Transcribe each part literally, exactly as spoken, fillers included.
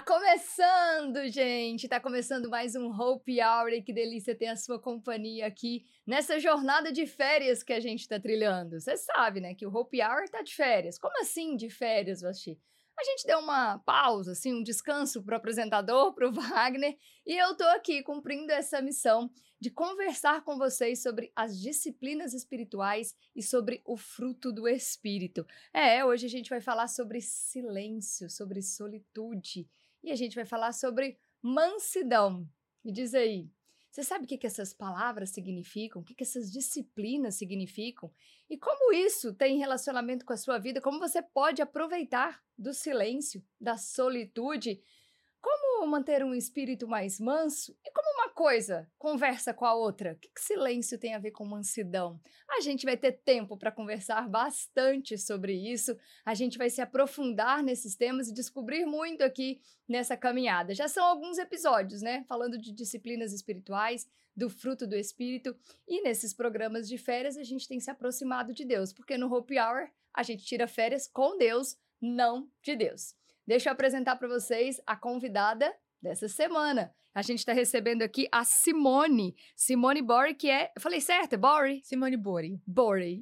começando, gente! Tá começando mais um Hope Hour e que delícia ter a sua companhia aqui nessa jornada de férias que a gente tá trilhando. Você sabe, né, que o Hope Hour tá de férias. Como assim de férias, Vaxi? A gente deu uma pausa, assim, um descanso pro apresentador, pro Wagner, e eu tô aqui cumprindo essa missão de conversar com vocês sobre as disciplinas espirituais e sobre o fruto do Espírito. É, hoje a gente vai falar sobre silêncio, sobre solitude, e a gente vai falar sobre mansidão. Me diz aí, você sabe o que, que essas palavras significam? O que, que essas disciplinas significam? E como isso tem relacionamento com a sua vida? Como você pode aproveitar do silêncio, da solitude? Como manter um espírito mais manso? E como uma coisa conversa com a outra? O que, que silêncio tem a ver com mansidão? A gente vai ter tempo para conversar bastante sobre isso. A gente vai se aprofundar nesses temas e descobrir muito aqui nessa caminhada. Já são alguns episódios, né? Falando de disciplinas espirituais, do fruto do Espírito. E nesses programas de férias a gente tem se aproximado de Deus, porque no Hope Hour a gente tira férias com Deus, não de Deus. Deixa eu apresentar para vocês a convidada dessa semana. A gente está recebendo aqui a Simone. Simone Bori, que é... Eu falei certo? É Bori? Simone Bori. Bori.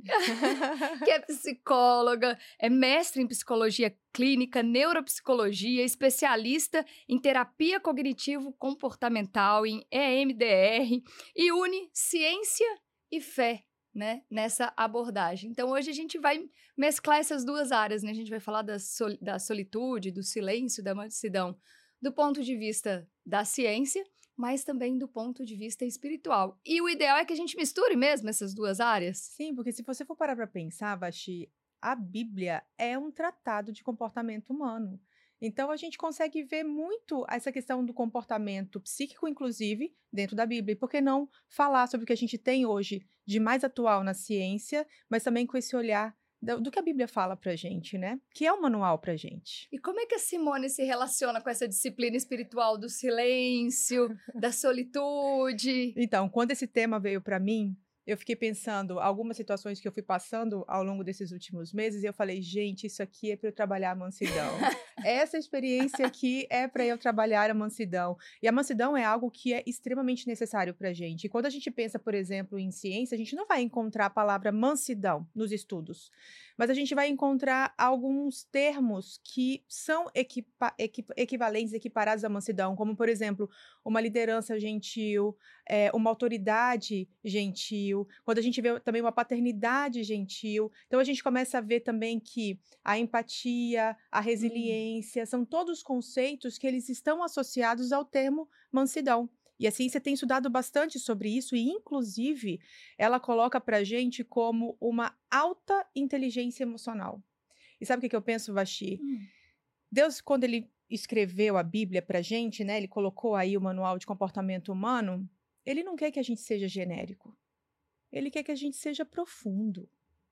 Que é psicóloga, é mestre em psicologia clínica, neuropsicologia, especialista em terapia cognitivo-comportamental, em E M D R, e une ciência e fé, né, nessa abordagem. Então, hoje a gente vai mesclar essas duas áreas, né? A gente vai falar da, sol da solitude, do silêncio, da mansidão, do ponto de vista da ciência, mas também do ponto de vista espiritual. E o ideal é que a gente misture mesmo essas duas áreas. Sim, porque se você for parar para pensar, Vaxi, a Bíblia é um tratado de comportamento humano. Então, a gente consegue ver muito essa questão do comportamento psíquico, inclusive, dentro da Bíblia. E por que não falar sobre o que a gente tem hoje de mais atual na ciência, mas também com esse olhar do, do que a Bíblia fala pra gente, né? Que é um manual pra gente. E como é que a Simone se relaciona com essa disciplina espiritual do silêncio, da solitude? Então, quando esse tema veio para mim, eu fiquei pensando algumas situações que eu fui passando ao longo desses últimos meses e eu falei, gente, isso aqui é para eu trabalhar a mansidão. Essa experiência aqui é para eu trabalhar a mansidão. E a mansidão é algo que é extremamente necessário para a gente. E quando a gente pensa, por exemplo, em ciência, a gente não vai encontrar a palavra mansidão nos estudos, mas a gente vai encontrar alguns termos que são equipa equi equivalentes, equiparados à mansidão, como, por exemplo, uma liderança gentil, é, uma autoridade gentil, quando a gente vê também uma paternidade gentil. Então, a gente começa a ver também que a empatia, a resiliência, hum. são todos conceitos que eles estão associados ao termo mansidão. E a ciência tem estudado bastante sobre isso e, inclusive, ela coloca para a gente como uma alta inteligência emocional. E sabe o que, que eu penso, Vaxi? Hum. Deus, quando ele escreveu a Bíblia para a gente, né, ele colocou aí o manual de comportamento humano, ele não quer que a gente seja genérico. Ele quer que a gente seja profundo.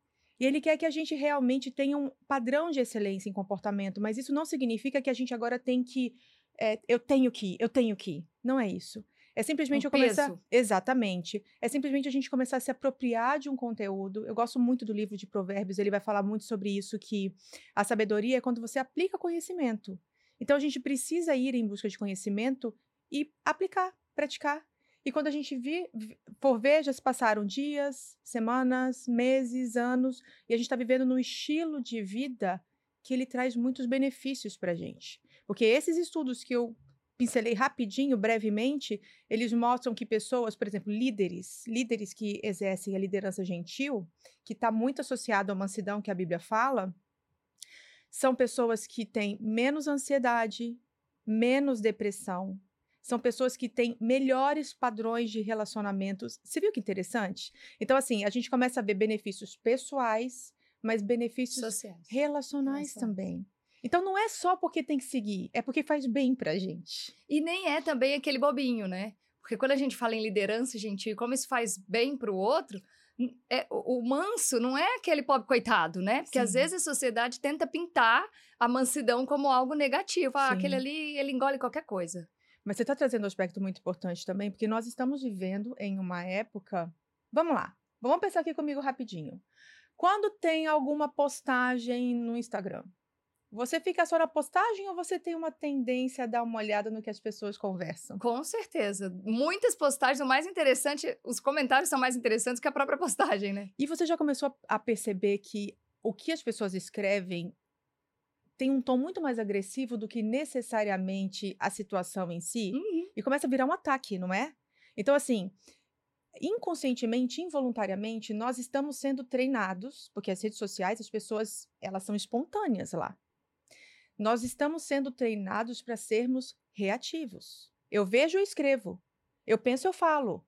E ele quer que a gente realmente tenha um padrão de excelência em comportamento, mas isso não significa que a gente agora tem que... É, eu tenho que, eu tenho que. Não é isso. É simplesmente um eu começar... peso. Exatamente. É simplesmente a gente começar a se apropriar de um conteúdo. Eu gosto muito do livro de Provérbios, ele vai falar muito sobre isso, que a sabedoria é quando você aplica conhecimento. Então, a gente precisa ir em busca de conhecimento e aplicar, praticar. E quando a gente vir, for ver, já se passaram dias, semanas, meses, anos, e a gente está vivendo num estilo de vida que ele traz muitos benefícios para a gente. Porque esses estudos que eu pincelei rapidinho, brevemente, eles mostram que pessoas, por exemplo, líderes, líderes que exercem a liderança gentil, que está muito associado à mansidão que a Bíblia fala, são pessoas que têm menos ansiedade, menos depressão, são pessoas que têm melhores padrões de relacionamentos. Você viu que interessante? Então, assim, a gente começa a ver benefícios pessoais, mas benefícios sociais, relacionais também. Então, não é só porque tem que seguir, é porque faz bem pra gente. E nem é também aquele bobinho, né? Porque quando a gente fala em liderança gentil, como isso faz bem pro outro, é, o, o manso não é aquele pobre coitado, né? Porque Sim. às vezes a sociedade tenta pintar a mansidão como algo negativo. Ah, Sim. aquele ali, ele engole qualquer coisa. Mas você está trazendo um aspecto muito importante também, porque nós estamos vivendo em uma época... Vamos lá, vamos pensar aqui comigo rapidinho. Quando tem alguma postagem no Instagram, Você fica só na postagem ou você tem uma tendência a dar uma olhada no que as pessoas conversam? Com certeza. Muitas postagens são mais interessantes, os comentários são mais interessantes que a própria postagem, né? E você já começou a a perceber que o que as pessoas escrevem tem um tom muito mais agressivo do que necessariamente a situação em si? Uhum. E começa a virar um ataque, não é? Então, assim, inconscientemente, involuntariamente, nós estamos sendo treinados, porque as redes sociais, as pessoas, elas são espontâneas lá. Nós estamos sendo treinados para sermos reativos. Eu vejo, eu escrevo. Eu penso, eu falo.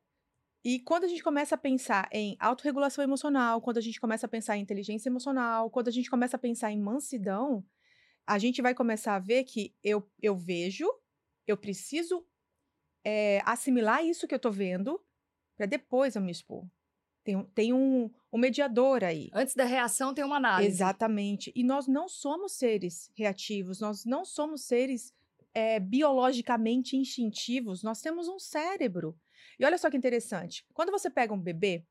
E quando a gente começa a pensar em autorregulação emocional, quando a gente começa a pensar em inteligência emocional, quando a gente começa a pensar em mansidão, a gente vai começar a ver que eu, eu vejo, eu preciso eh, assimilar isso que eu tô vendo para depois eu me expor. Tem, um- tem um, um mediador aí. Antes da reação tem uma análise. Exatamente. E nós não somos seres reativos, nós não somos seres eh, biologicamente instintivos, nós temos um cérebro. E olha só que interessante, quando você pega um bebê,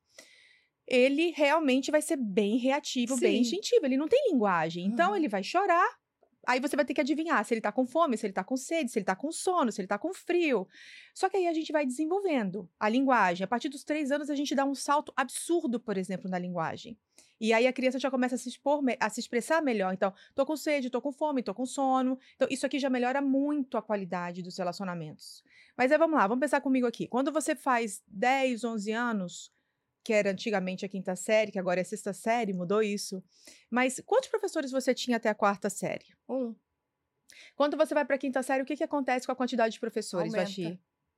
ele realmente vai ser bem reativo, bem Sim. instintivo, ele não tem linguagem. Então Uhum. ele vai chorar, aí você vai ter que adivinhar se ele tá com fome, se ele tá com sede, se ele tá com sono, se ele tá com frio. Só que aí a gente vai desenvolvendo a linguagem. A partir dos três anos a gente dá um salto absurdo, por exemplo, na linguagem. E aí a criança já começa a se expor, me- a se expressar melhor. Então, tô com sede, tô com fome, tô com sono. Então, isso aqui já melhora muito a qualidade dos relacionamentos. Mas aí vamos lá, vamos pensar comigo aqui. Quando você faz dez, onze anos, que era antigamente a quinta série, que agora é a sexta série, mudou isso. Mas quantos professores você tinha até a quarta série? Um, Quando você vai para a quinta série, o que que acontece com a quantidade de professores, aumenta. Vaxi?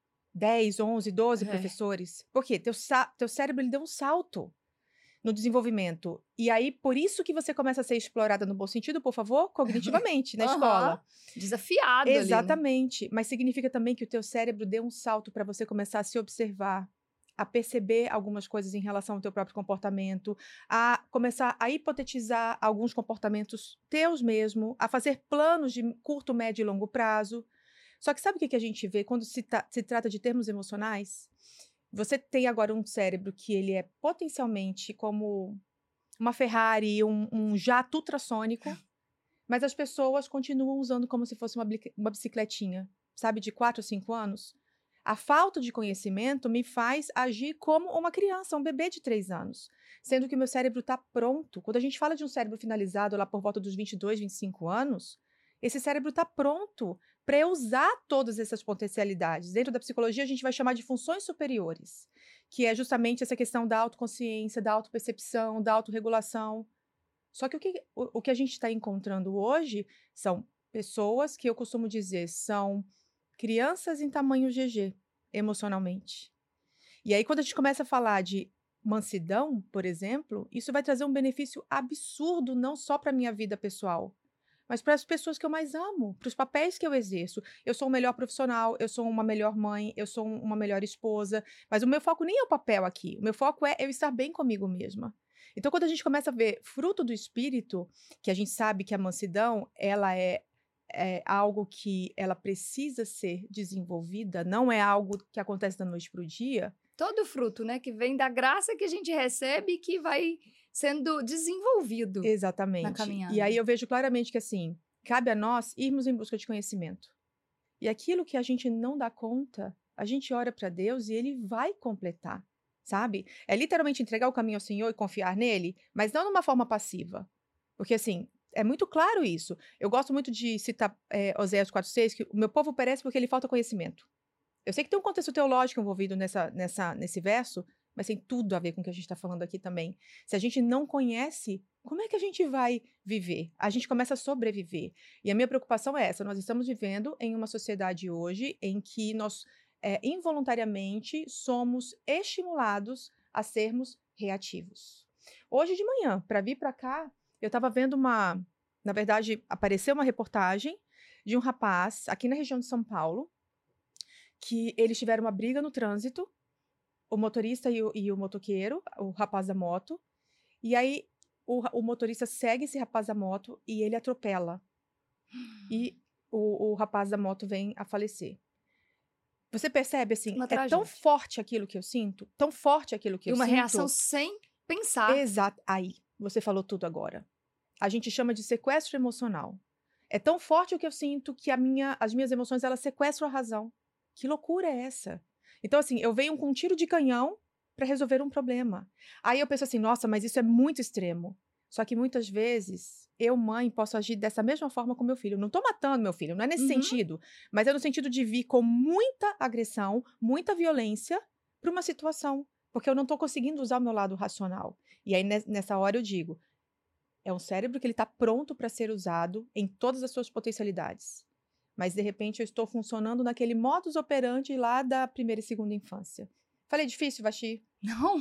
dez, onze, doze É. professores? Por quê? Teu, sa- teu cérebro ele deu um salto no desenvolvimento. E aí, por isso que você começa a ser explorada no bom sentido, por favor, cognitivamente, na Aham. escola. Desafiado ali, né? Exatamente. Mas significa também que o teu cérebro deu um salto para você começar a se observar, a perceber algumas coisas em relação ao teu próprio comportamento, a começar a hipotetizar alguns comportamentos teus mesmo, a fazer planos de curto, médio e longo prazo. Só que sabe o que que a gente vê quando se, ta- se trata de termos emocionais? Você tem agora um cérebro que ele é potencialmente como uma Ferrari, um, um jato ultrassônico, mas as pessoas continuam usando como se fosse uma, bli- uma bicicletinha, sabe, de quatro ou cinco anos. A falta de conhecimento me faz agir como uma criança, um bebê de três anos, sendo que o meu cérebro está pronto. Quando a gente fala de um cérebro finalizado lá por volta dos vinte e dois, vinte e cinco anos, esse cérebro está pronto para eu usar todas essas potencialidades. Dentro da psicologia, a gente vai chamar de funções superiores, que é justamente essa questão da autoconsciência, da autopercepção, da autorregulação. Só que o que, o, o que a gente está encontrando hoje são pessoas que eu costumo dizer são crianças em tamanho G G, emocionalmente. E aí, quando a gente começa a falar de mansidão, por exemplo, isso vai trazer um benefício absurdo não só para a minha vida pessoal, mas para as pessoas que eu mais amo, para os papéis que eu exerço. Eu sou um melhor profissional, eu sou uma melhor mãe, eu sou um- uma melhor esposa, mas o meu foco nem é o papel aqui, o meu foco é eu estar bem comigo mesma. Então, quando a gente começa a ver fruto do espírito, que a gente sabe que a mansidão, ela é, é algo que ela precisa ser desenvolvida, não é algo que acontece da noite para o dia. Todo fruto, né? Que vem da graça que a gente recebe e que vai sendo desenvolvido na Exatamente. E caminhada. aí eu vejo claramente que, assim, cabe a nós irmos em busca de conhecimento. E aquilo que a gente não dá conta, a gente ora para Deus e Ele vai completar, sabe? É literalmente entregar o caminho ao Senhor e confiar nele, mas não numa forma passiva. Porque, assim, é muito claro isso. Eu gosto muito de citar é, Oséias quatro seis, que o meu povo perece porque lhe falta conhecimento. Eu sei que tem um contexto teológico envolvido nessa, nessa, nesse verso, mas tem tudo a ver com o que a gente está falando aqui também. Se a gente não conhece, como é que a gente vai viver? A gente começa a sobreviver. E a minha preocupação é essa: nós estamos vivendo em uma sociedade hoje em que nós é, involuntariamente somos estimulados a sermos reativos. Hoje de manhã, para vir para cá, eu estava vendo uma. Na verdade, apareceu uma reportagem de um rapaz aqui na região de São Paulo que eles tiveram uma briga no trânsito, o motorista e o, e o motoqueiro, o rapaz da moto, e aí o, ra- o motorista segue esse rapaz da moto e ele atropela. E o, o rapaz da moto vem a falecer. Você percebe, assim, Uma é tão tragédia. forte aquilo que eu sinto, tão forte aquilo que E eu uma sinto. reação sem pensar. Exato. Aí, você falou tudo agora. a gente chama de sequestro emocional. É tão forte o que eu sinto que a minha, as minhas emoções, elas sequestram a razão. Que loucura é essa? Então, assim, eu venho com um tiro de canhão para resolver um problema. Aí eu penso assim, nossa, mas isso é muito extremo. Só que muitas vezes, eu, mãe, posso agir dessa mesma forma com meu filho. Não estou matando meu filho, não é nesse Uhum. sentido. Mas é no sentido de vir com muita agressão, muita violência para uma situação. Porque eu não estou conseguindo usar o meu lado racional. E aí, nessa hora, eu digo, é um cérebro que ele está pronto para ser usado em todas as suas potencialidades. Mas, de repente, eu estou funcionando naquele modus operandi lá da primeira e segunda infância. Falei difícil, Vaxi? Não,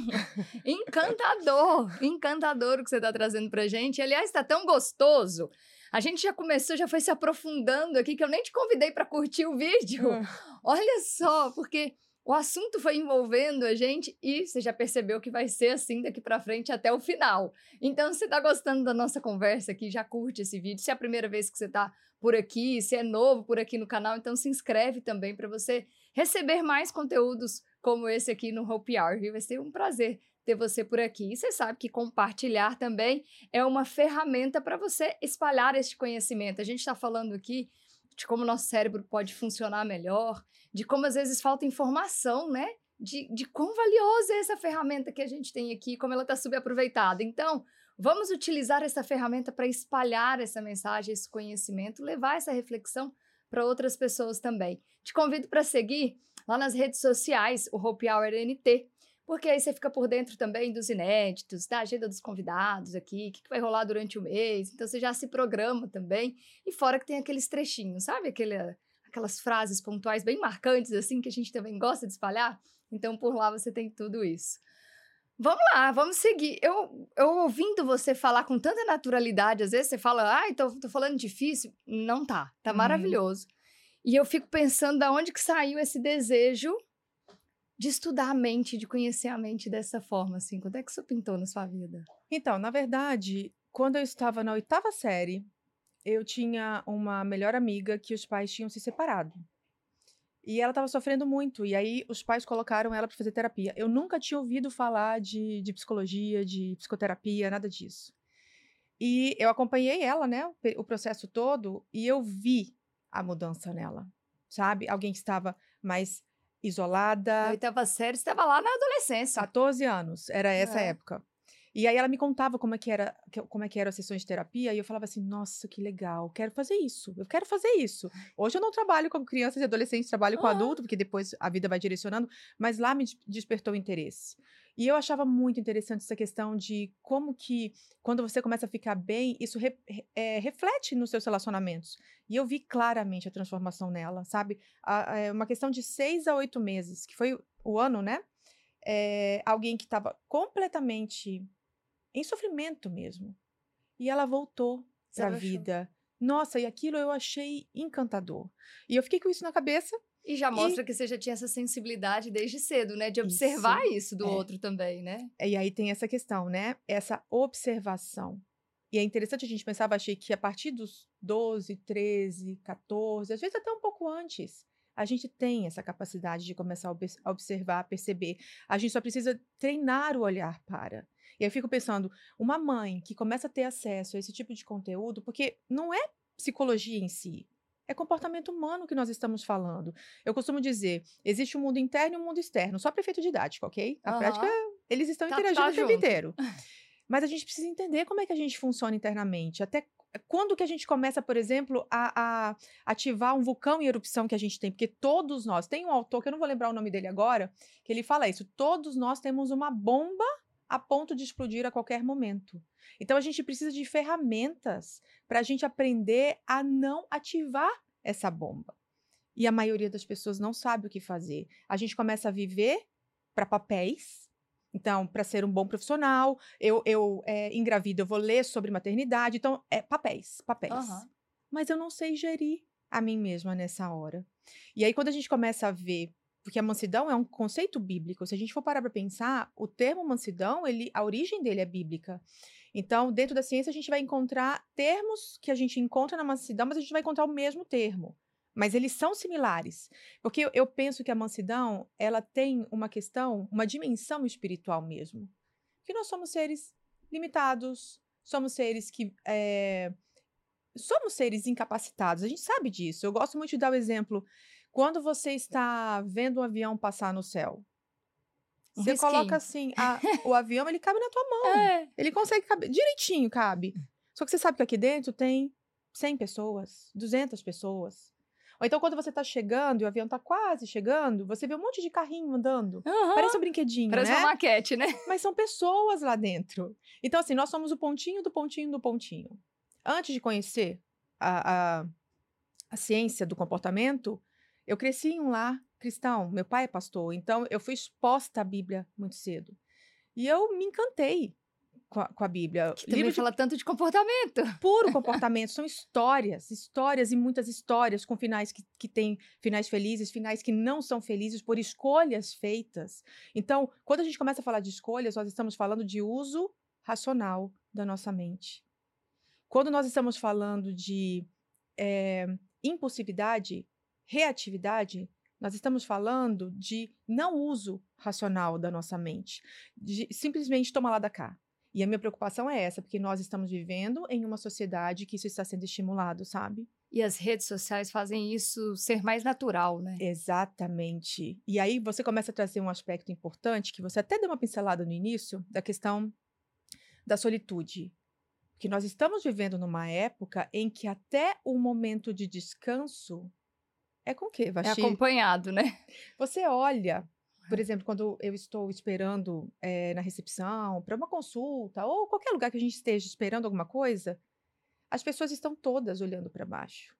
encantador, encantador o que você está trazendo pra gente. Aliás, está tão gostoso. A gente já começou, já foi se aprofundando aqui, que eu nem te convidei para curtir o vídeo. Ah. Olha só, porque o assunto foi envolvendo a gente e você já percebeu que vai ser assim daqui para frente até o final. Então, se você está gostando da nossa conversa aqui, já curte esse vídeo. Se é a primeira vez que você está por aqui, se é novo por aqui no canal, então se inscreve também para você receber mais conteúdos como esse aqui no Hope Hour, viu? Vai ser um prazer ter você por aqui. E você sabe que compartilhar também é uma ferramenta para você espalhar este conhecimento. A gente está falando aqui de como o nosso cérebro pode funcionar melhor, de como às vezes falta informação, né? De, de quão valiosa é essa ferramenta que a gente tem aqui, como ela está subaproveitada. Então, vamos utilizar essa ferramenta para espalhar essa mensagem, esse conhecimento, levar essa reflexão para outras pessoas também. Te convido para seguir lá nas redes sociais, o Hope Hour N T, porque aí você fica por dentro também dos inéditos, da agenda dos convidados aqui, o que vai rolar durante o mês, então você já se programa também, e fora que tem aqueles trechinhos, sabe? Aquele, aquelas frases pontuais bem marcantes, assim, que a gente também gosta de espalhar, então por lá você tem tudo isso. Vamos lá, vamos seguir. Eu, eu ouvindo você falar com tanta naturalidade, às vezes você fala, ai, tô, tô falando difícil. Não tá, tá Uhum. maravilhoso. E eu fico pensando da onde que saiu esse desejo de estudar a mente, de conhecer a mente dessa forma, assim. Quando é que isso pintou na sua vida? Então, na verdade, quando eu estava na oitava série, eu tinha uma melhor amiga que os pais tinham se separado. E ela estava sofrendo muito, e aí os pais colocaram ela para fazer terapia. Eu nunca tinha ouvido falar de, de psicologia, de psicoterapia, nada disso. E eu acompanhei ela, né, o, pe- o processo todo, e eu vi a mudança nela, sabe? Alguém que estava mais Na isolada, oitava série, você estava lá na adolescência. catorze anos, era essa É. época. E aí ela me contava como é que era, que- como é que eram as sessões de terapia, e eu falava assim, nossa, que legal, quero fazer isso, eu quero fazer isso. Hoje eu não trabalho com crianças e adolescentes, trabalho com Aham. adulto, porque depois a vida vai direcionando, mas lá me des- despertou o interesse. E eu achava muito interessante essa questão de como que, quando você começa a ficar bem, isso re- re- é, reflete nos seus relacionamentos. E eu vi claramente a transformação nela, sabe? A- a- É uma questão de seis a oito meses, que foi o ano, né? É, alguém que estava completamente em sofrimento mesmo. E ela voltou Você para a achou? vida. Nossa, e aquilo eu achei encantador. E eu fiquei com isso na cabeça E já e mostra que você já tinha essa sensibilidade desde cedo, né? De observar isso isso do é. outro também, né? E aí tem essa questão, né? Essa observação. E é interessante a gente pensar, achei que a partir dos doze, treze, catorze, às vezes até um pouco antes, a gente tem essa capacidade de começar a obs- a observar, a perceber. A gente só precisa treinar o olhar para. E aí eu fico pensando, uma mãe que começa a ter acesso a esse tipo de conteúdo, porque não é psicologia em si, é comportamento humano que nós estamos falando. Eu costumo dizer, existe um mundo interno e um mundo externo, só para efeito didático, ok? A prática, Aham. eles estão Tá, interagindo tá o tempo junto. inteiro. Mas a gente precisa entender como é que a gente funciona internamente. Até quando que a gente começa, por exemplo, a, a ativar um vulcão em erupção que a gente tem? Porque todos nós, tem um autor, que eu não vou lembrar o nome dele agora, que ele fala isso, todos nós temos uma bomba a ponto de explodir a qualquer momento. Então a gente precisa de ferramentas para a gente aprender a não ativar essa bomba. E a maioria das pessoas não sabe o que fazer. A gente começa a viver para papéis. Então, para ser um bom profissional, eu, eu é, engravido, eu vou ler sobre maternidade. Então, é papéis, papéis. Aham. Mas eu não sei gerir a mim mesma nessa hora. E aí, quando a gente começa a ver, porque a mansidão é um conceito bíblico, se a gente for parar para pensar, o termo mansidão, ele, a origem dele é bíblica. Então, dentro da ciência, a gente vai encontrar termos que a gente encontra na mansidão, mas a gente vai encontrar o mesmo termo. Mas eles são similares, porque eu, eu penso que a mansidão, ela tem uma questão, uma dimensão espiritual mesmo, que nós somos seres limitados, somos seres que... é, somos seres incapacitados, a gente sabe disso. Eu gosto muito de dar o exemplo. Quando você está vendo um avião passar no céu, Um você coloca risquinho. assim, a- o avião, ele cabe na tua mão. É. Ele consegue caber, direitinho cabe. Só que você sabe que aqui dentro tem cem pessoas, duzentas pessoas. Ou então, quando você tá chegando e o avião tá quase chegando, você vê um monte de carrinho andando. Aham. Parece um brinquedinho, Parece né? uma maquete, né? Mas são pessoas lá dentro. Então, assim, nós somos o pontinho do pontinho do pontinho. Antes de conhecer a, a, a ciência do comportamento, eu cresci em um lar cristão. Meu pai é pastor, então eu fui exposta à Bíblia muito cedo. E eu me encantei com a, com a Bíblia. Que também Livro de fala tanto de comportamento. puro comportamento, são histórias, histórias e muitas histórias com finais que, que têm finais felizes, finais que não são felizes por escolhas feitas. Então, quando a gente começa a falar de escolhas, nós estamos falando de uso racional da nossa mente. Quando nós estamos falando de é, impulsividade, reatividade, nós estamos falando de não uso racional da nossa mente, de simplesmente toma lá da cá. E a minha preocupação é essa, porque nós estamos vivendo em uma sociedade que isso está sendo estimulado, sabe? E as redes sociais fazem isso ser mais natural, né? Exatamente. E aí você começa a trazer um aspecto importante, que você até deu uma pincelada no início, da questão da solitude. Porque nós estamos vivendo numa época em que até o momento de descanso é com o quê, É Vaxi? acompanhado, né? Você olha, por exemplo, quando eu estou esperando eh, na recepção para uma consulta ou qualquer lugar que a gente esteja esperando alguma coisa, as pessoas estão todas olhando para baixo.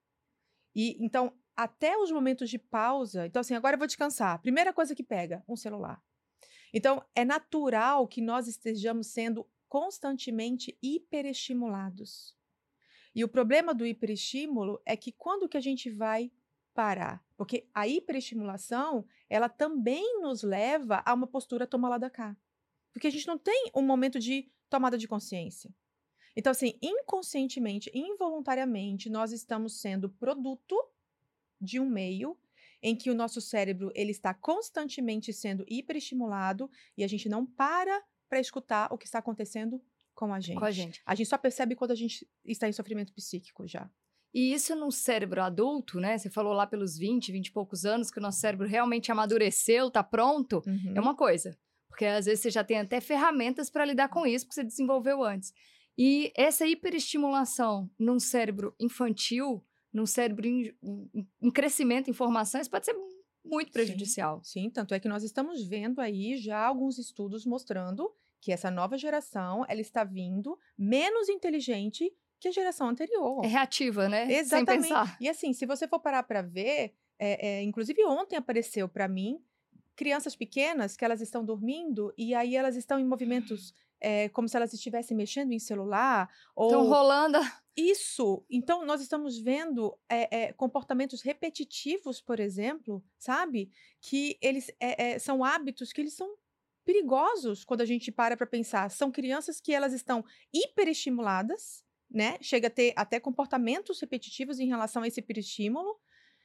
E então, até os momentos de pausa, então assim, agora eu vou descansar. Primeira coisa que pega, um celular. Então, é natural que nós estejamos sendo constantemente hiperestimulados. E o problema do hiperestímulo é que quando que a gente vai parar? Porque a hiperestimulação, ela também nos leva a uma postura toma lá da cá. Porque a gente não tem um momento de tomada de consciência. Então, assim, inconscientemente, involuntariamente, nós estamos sendo produto de um meio em que o nosso cérebro ele está constantemente sendo hiperestimulado e a gente não para para escutar o que está acontecendo com a gente. Com a gente. A gente só percebe quando a gente está em sofrimento psíquico já. E isso num cérebro adulto, né? Você falou lá pelos vinte, vinte e poucos anos que o nosso cérebro realmente amadureceu, tá pronto, Uhum. é uma coisa. Porque às vezes você já tem até ferramentas para lidar com isso, porque você desenvolveu antes. E essa hiperestimulação num cérebro infantil, num cérebro em, em- em crescimento, em formação, isso pode ser muito prejudicial. Sim, sim, tanto é que nós estamos vendo aí já alguns estudos mostrando que essa nova geração, ela está vindo menos inteligente que a geração anterior. É reativa, né? Sem Exatamente. pensar. E assim, se você for parar para ver, é, é, inclusive ontem apareceu para mim crianças pequenas que elas estão dormindo e aí elas estão em movimentos é, como se elas estivessem mexendo em celular Estão ou rolando. isso. Então nós estamos vendo é, é, comportamentos repetitivos, por exemplo, sabe? Que eles é, é, são hábitos que eles são perigosos quando a gente para para pensar. São crianças que elas estão hiperestimuladas, né? Chega a ter até comportamentos repetitivos em relação a esse hiperestímulo,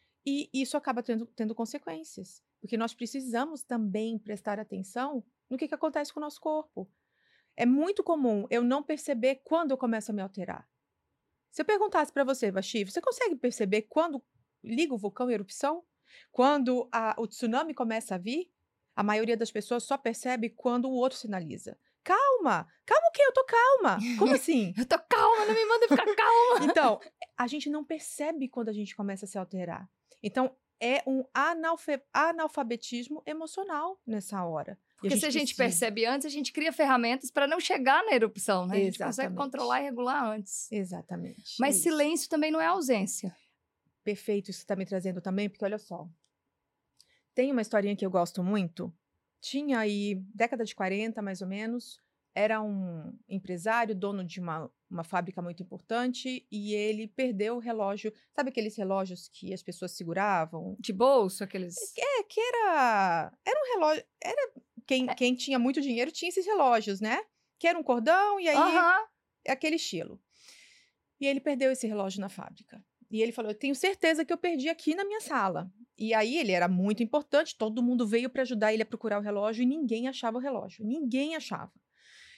e isso acaba tendo, tendo consequências. Porque nós precisamos também prestar atenção no que, que acontece com o nosso corpo. É muito comum eu não perceber quando eu começo a me alterar. Se eu perguntasse para você, Vaxi, você consegue perceber quando liga o vulcão em erupção? Quando a- o tsunami começa a vir? A maioria das pessoas só percebe quando o outro sinaliza. Calma! Calma o quê? Eu tô calma! Como assim? Eu tô calma, não me manda ficar calma. Então, a gente não percebe quando a gente começa a se alterar. Então, é um analfe- analfabetismo emocional nessa hora. E Porque se a gente precisa- percebe antes, a gente cria ferramentas para não chegar na erupção, né? A gente consegue Exatamente. controlar e regular antes. Exatamente. Mas é isso. silêncio também não é ausência. Perfeito, isso que você está me trazendo também, porque olha só. Tem uma historinha que eu gosto muito. Tinha aí, década de quarenta, mais ou menos, era um empresário, dono de uma, uma fábrica muito importante, e ele perdeu o relógio. Sabe aqueles relógios que as pessoas seguravam? De bolso, aqueles. É, que era. Era um relógio. Era. Quem, É. quem tinha muito dinheiro tinha esses relógios, né? Que era um cordão, e aí Aham. é aquele estilo. E ele perdeu esse relógio na fábrica. E ele falou: eu tenho certeza que eu perdi aqui na minha sala. E aí ele era muito importante, todo mundo veio para ajudar ele a procurar o relógio e ninguém achava o relógio. Ninguém achava.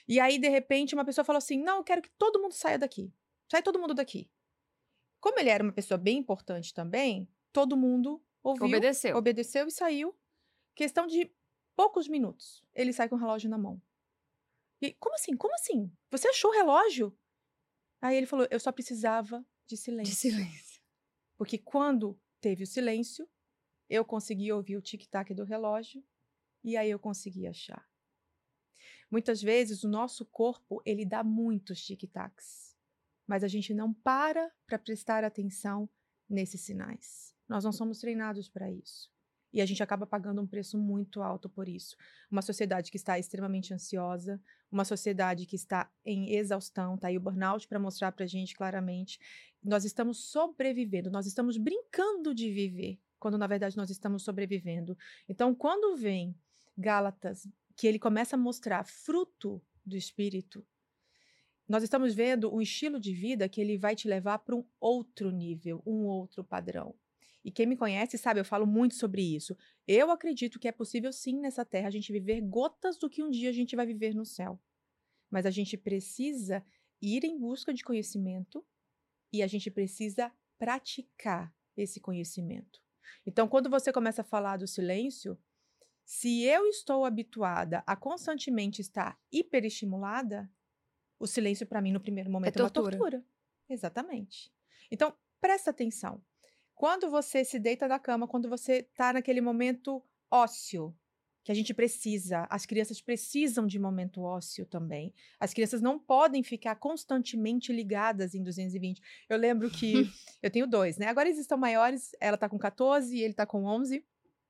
E aí, de repente, uma pessoa falou assim, não, eu quero que todo mundo saia daqui. Sai todo mundo daqui. Como ele era uma pessoa bem importante também, todo mundo ouviu, Obedeceu. obedeceu e saiu. Questão de poucos minutos, ele sai com o relógio na mão. E, como assim? Como assim? Você achou o relógio? Aí ele falou, eu só precisava de silêncio. De silêncio. Porque quando teve o silêncio, eu consegui ouvir o tic-tac do relógio e aí eu consegui achar. Muitas vezes o nosso corpo, ele dá muitos tic-tacs, mas a gente não para para prestar atenção nesses sinais. Nós não somos treinados para isso. E a gente acaba pagando um preço muito alto por isso. Uma sociedade que está extremamente ansiosa, uma sociedade que está em exaustão, tá aí o burnout para mostrar para a gente claramente. Nós estamos sobrevivendo, nós estamos brincando de viver, quando na verdade nós estamos sobrevivendo. Então, quando vem Gálatas, que ele começa a mostrar fruto do Espírito, nós estamos vendo um estilo de vida que ele vai te levar para um outro nível, um outro padrão. E quem me conhece sabe, eu falo muito sobre isso. Eu acredito que é possível sim nessa terra a gente viver gotas do que um dia a gente vai viver no céu. Mas a gente precisa ir em busca de conhecimento e a gente precisa praticar esse conhecimento. Então, quando você começa a falar do silêncio, se eu estou habituada a constantemente estar hiperestimulada, o silêncio para mim no primeiro momento é, É uma tortura. tortura. Exatamente. Então, presta atenção. Quando você se deita na cama, quando você está naquele momento ósseo, que a gente precisa, as crianças precisam de momento ósseo também. As crianças não podem ficar constantemente ligadas em duzentos e vinte. Eu lembro que eu tenho dois, né? Agora eles estão maiores, ela está com quatorze e ele está com onze.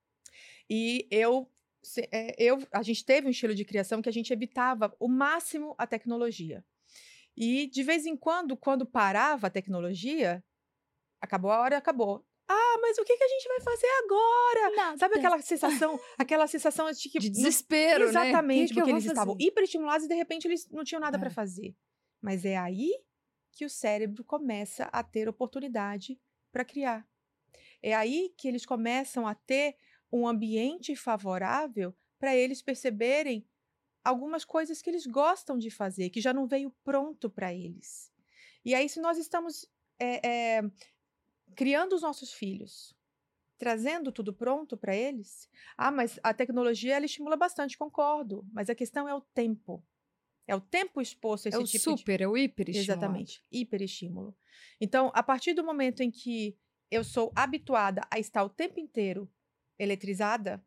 E eu, se- é, eu, a gente teve um estilo de criação que a gente evitava o máximo a tecnologia. E de vez em quando, quando parava a tecnologia, acabou a hora, acabou. Ah, mas o que que a gente vai fazer agora? Nada. Sabe aquela sensação, aquela sensação de que De não- desespero, né? exatamente, O que que eu porque vou eles estavam fazer? hiperestimulados e de repente eles não tinham nada para É. fazer. Mas é aí que o cérebro começa a ter oportunidade para criar. É aí que eles começam a ter um ambiente favorável para eles perceberem algumas coisas que eles gostam de fazer, que já não veio pronto para eles. E aí, se nós estamos é, é, criando os nossos filhos, trazendo tudo pronto para eles, ah, mas a tecnologia ela estimula bastante, concordo, mas a questão é o tempo. É o tempo exposto a É esse o tipo de. super, é o hiper estimulado. Exatamente, hiperestímulo. Então, a partir do momento em que eu sou habituada a estar o tempo inteiro eletrizada,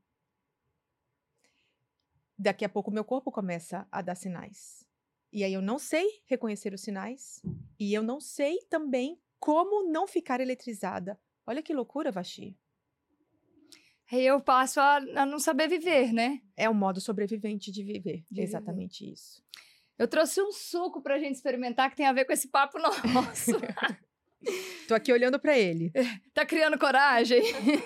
daqui a pouco o meu corpo começa a dar sinais. E aí eu não sei reconhecer os sinais e eu não sei também como não ficar eletrizada. Olha que loucura, Vaxi. Aí eu passo a, a não saber viver, né? É um modo sobrevivente de viver. De viver. Exatamente isso. Eu trouxe um suco pra gente experimentar que tem a ver com esse papo nosso. Tô aqui olhando para ele. Tá criando coragem?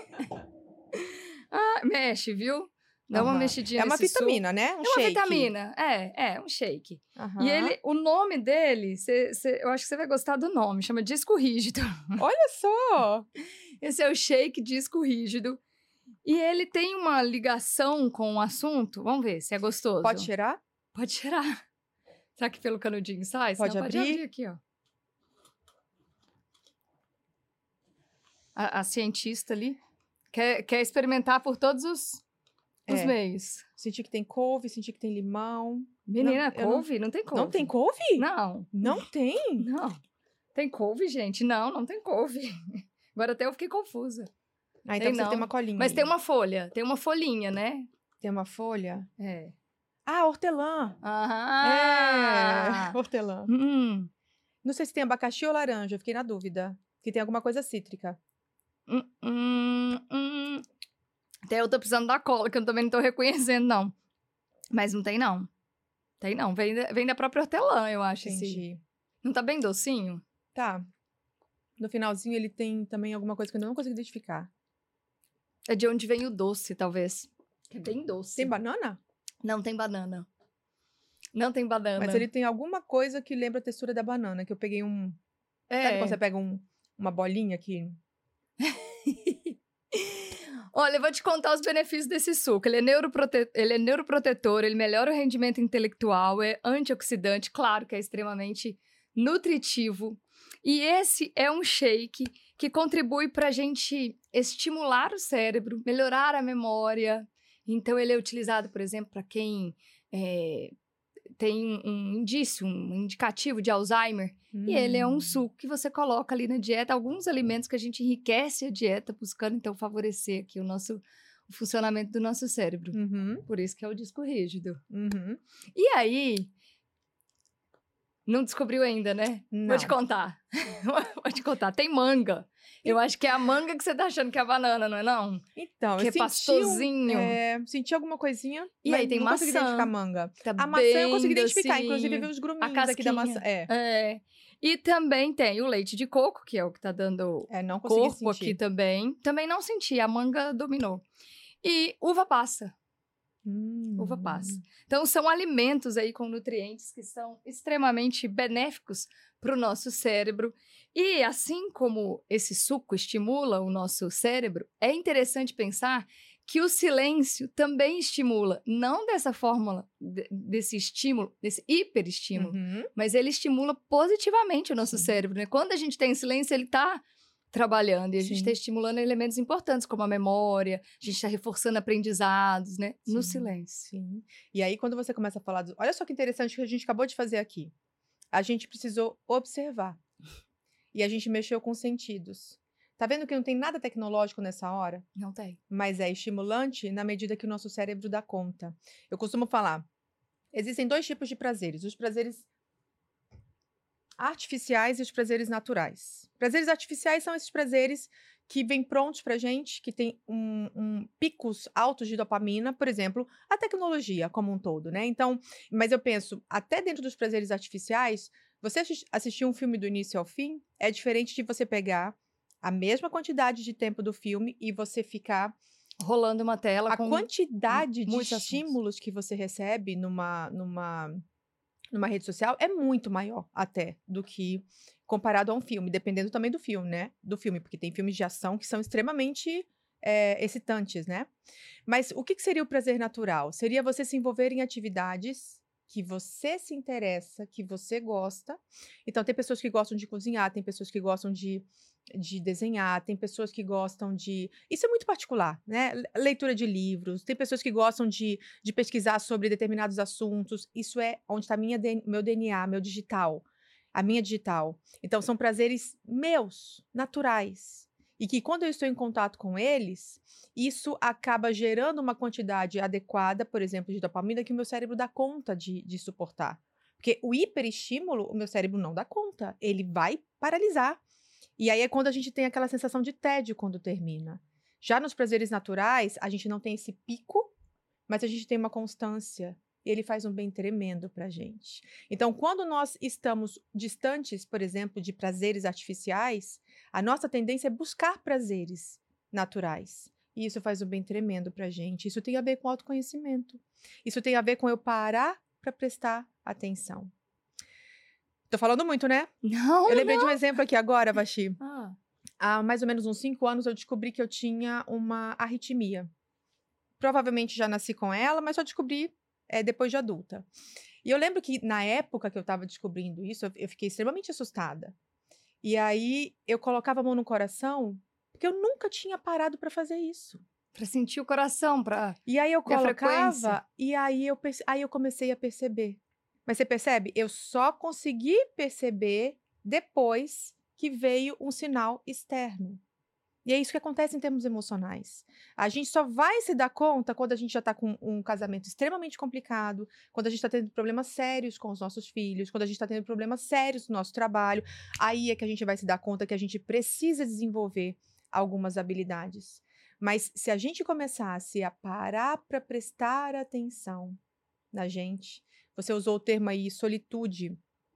Ah, mexe, viu? Dá uma Aham. mexidinha É uma nesse suco. vitamina, né? Um É uma shake. vitamina, é, é, um shake. Aham. E ele, o nome dele, cê, cê- eu acho que você vai gostar do nome, chama disco rígido. Olha só! Esse é o shake disco rígido. E ele tem uma ligação com o assunto. Vamos ver se é gostoso. Pode cheirar? Pode cheirar. Será que pelo canudinho sai? Pode Senão abrir? Pode abrir aqui, ó. A, a cientista ali quer, quer experimentar por todos os, os É. meios. Senti que tem couve, senti que tem limão. Menina, eu não- couve? Não, tem couve. Não tem couve? Não, Não tem? não. Tem couve, gente? Não, não tem couve. Agora até eu fiquei confusa. Ah, então Tem você não. tem uma colinha. Mas aí. tem uma folha, tem uma folhinha, né? Tem uma folha? É. Ah, hortelã. Ah! É, hortelã. Hum, Não sei se tem abacaxi ou laranja, eu fiquei na dúvida. Que tem alguma coisa cítrica. hum, hum, hum. Até eu tô precisando da cola, que eu também não tô reconhecendo, não. Mas não tem, não. Tem, não. Vem, da- vem da própria hortelã, eu acho. Esse... Entendi. Não tá bem docinho? Tá. No finalzinho ele tem também alguma coisa que eu não consigo identificar. É de onde vem o doce, talvez. É bem doce. Tem banana? Não tem banana. Não tem banana. Mas ele tem alguma coisa que lembra a textura da banana, que eu peguei um... Sabe É. quando você pega um, uma bolinha que... Olha, eu vou te contar os benefícios desse suco. Ele é, neuroprote... ele é neuroprotetor, ele melhora o rendimento intelectual, é antioxidante, claro que é extremamente nutritivo. E esse é um shake que contribui para a gente estimular o cérebro, melhorar a memória. Então, ele é utilizado, por exemplo, para quem é, tem um indício, um indicativo de Alzheimer. Hum. E ele é um suco que você coloca ali na dieta, alguns alimentos que a gente enriquece a dieta, buscando, então, favorecer aqui o nosso o funcionamento do nosso cérebro. Uhum. Por isso que é o disco rígido. Uhum. E aí... Não descobriu ainda, né? Não. Vou te contar. Vou te contar. Tem manga. Eu acho que é a manga que você tá achando que é a banana, não é não? Então, que eu é senti pastosinho. Um, é, senti alguma coisinha, e mas aí tem não maçã. consegui identificar manga. Tá a maçã eu consegui bem identificar, docinho. inclusive vi os A gruminhos casquinha. aqui da maçã. É. é. E também tem o leite de coco, que é o que tá dando é, não consegui corpo sentir. aqui também. Também não senti, a manga dominou. E uva passa. Hum. Uva passa. Então, são alimentos aí com nutrientes que são extremamente benéficos para o nosso cérebro. E assim como esse suco estimula o nosso cérebro, é interessante pensar que o silêncio também estimula, não dessa fórmula, desse estímulo, desse hiperestímulo, uhum. mas ele estimula positivamente o nosso Sim. cérebro, né? Quando a gente tem silêncio, ele está trabalhando, e a gente está estimulando elementos importantes, como a memória, a gente está reforçando aprendizados, né? Sim, no silêncio. Sim. E aí, quando você começa a falar... Do... Olha só que interessante que a gente acabou de fazer aqui. A gente precisou observar. E a gente mexeu com os sentidos. Tá vendo que não tem nada tecnológico nessa hora? Não tem. Mas é estimulante na medida que o nosso cérebro dá conta. Eu costumo falar, existem dois tipos de prazeres. Os prazeres artificiais e os prazeres naturais. Prazeres artificiais são esses prazeres que vêm prontos pra gente, que tem um, um picos altos de dopamina, por exemplo, a tecnologia como um todo, né? Então, mas eu penso, até dentro dos prazeres artificiais, você assistir um filme do início ao fim é diferente de você pegar a mesma quantidade de tempo do filme e você ficar rolando uma tela a com quantidade de muitos estímulos assuntos. que você recebe numa numa numa rede social é muito maior até do que comparado a um filme, dependendo também do filme, né? Do filme, porque tem filmes de ação que são extremamente é, excitantes, né? Mas o que, que seria o prazer natural? Seria você se envolver em atividades que você se interessa, que você gosta. Então, tem pessoas que gostam de cozinhar, tem pessoas que gostam de, de desenhar, tem pessoas que gostam de... Isso é muito particular, né? Leitura de livros, tem pessoas que gostam de, de pesquisar sobre determinados assuntos. Isso é onde está minha, meu D N A, meu digital, a minha digital. Então, são prazeres meus, naturais. E que quando eu estou em contato com eles, isso acaba gerando uma quantidade adequada, por exemplo, de dopamina, que o meu cérebro dá conta de, de suportar. Porque o hiperestímulo, o meu cérebro não dá conta. Ele vai paralisar. E aí é quando a gente tem aquela sensação de tédio quando termina. Já nos prazeres naturais, a gente não tem esse pico, mas a gente tem uma constância. E ele faz um bem tremendo pra gente. Então, quando nós estamos distantes, por exemplo, de prazeres artificiais, a nossa tendência é buscar prazeres naturais. E isso faz um bem tremendo pra gente. Isso tem a ver com autoconhecimento. Isso tem a ver com eu parar para prestar atenção. Tô falando muito, né? Não, Eu lembrei não. de um exemplo aqui agora, Vaxi. Ah. Há mais ou menos uns cinco anos eu descobri que eu tinha uma arritmia. Provavelmente já nasci com ela, mas só descobri É, depois de adulta. E eu lembro que na época que eu estava descobrindo isso, eu, eu fiquei extremamente assustada. E aí eu colocava a mão no coração, porque eu nunca tinha parado para fazer isso. Para sentir o coração, para E aí eu ver a frequência. colocava, e aí eu, perce- aí eu comecei a perceber. Mas você percebe? Eu só consegui perceber depois que veio um sinal externo. E é isso que acontece em termos emocionais. A gente só vai se dar conta quando a gente já está com um casamento extremamente complicado, quando a gente está tendo problemas sérios com os nossos filhos, quando a gente está tendo problemas sérios no nosso trabalho. Aí é que a gente vai se dar conta que a gente precisa desenvolver algumas habilidades. Mas se a gente começasse a parar para prestar atenção na gente, você usou o termo aí, solitude.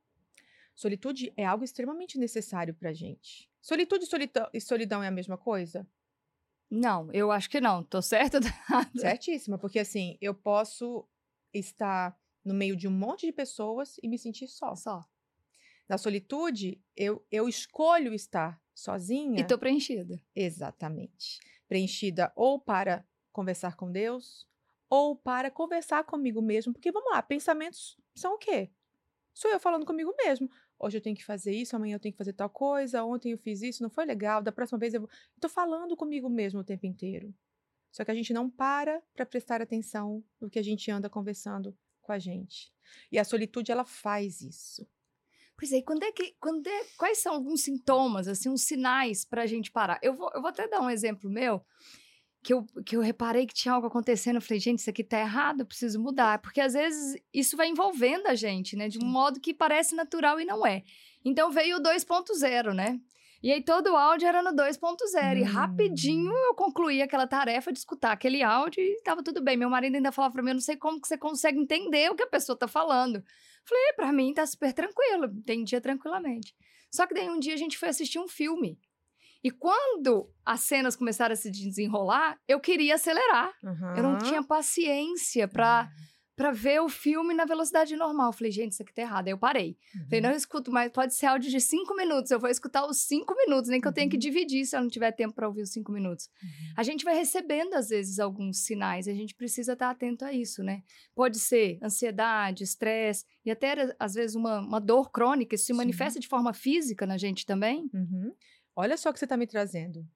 Solitude é algo extremamente necessário para a gente. Solitude e solidão, e solidão é a mesma coisa? Não, eu acho que não. Tô certa ou errada? Certíssima, porque assim, eu posso estar no meio de um monte de pessoas e me sentir só. Só. Na solitude, eu, eu escolho estar sozinha. E tô preenchida. Exatamente. Preenchida ou para conversar com Deus, ou para conversar comigo mesmo. Porque, vamos lá, pensamentos são o quê? Sou eu falando comigo mesmo. Hoje eu tenho que fazer isso, amanhã eu tenho que fazer tal coisa, ontem eu fiz isso, não foi legal, da próxima vez eu vou... Estou falando comigo mesmo o tempo inteiro. Só que a gente não para para prestar atenção no que a gente anda conversando com a gente. E a solitude, ela faz isso. Pois é, e quando é que, quando é, quais são alguns sintomas, assim, uns sinais pra gente parar? Eu vou, eu vou até dar um exemplo meu, que eu, que eu reparei que tinha algo acontecendo, eu falei, gente, isso aqui tá errado, eu preciso mudar, porque às vezes isso vai envolvendo a gente, né, de um Sim. modo que parece natural e não é. Então veio o dois ponto zero, né? E aí todo o áudio era no dois ponto zero, e Hum. rapidinho eu concluí aquela tarefa de escutar aquele áudio e tava tudo bem. Meu marido ainda falava pra mim, eu não sei como que você consegue entender o que a pessoa tá falando. Falei, pra mim tá super tranquilo, entendia tranquilamente. Só que daí um dia a gente foi assistir um filme. E quando as cenas começaram a se desenrolar, eu queria acelerar. Eu não tinha Aham. paciência pra, pra ver o filme na velocidade normal. Falei, gente, isso aqui tá errado. Aí eu parei. Falei, não escuto mais, pode ser áudio de cinco minutos. Eu vou escutar os cinco minutos, nem que eu tenha que Uhum. dividir se eu não tiver tempo pra ouvir os cinco minutos. Uhum. A gente vai recebendo, às vezes, alguns sinais. E a gente precisa estar atento a isso, né? Pode ser ansiedade, estresse e até, às vezes, uma, uma dor crônica. Isso se Sim. manifesta de forma física na gente também. Uhum. Olha só o que você está me trazendo.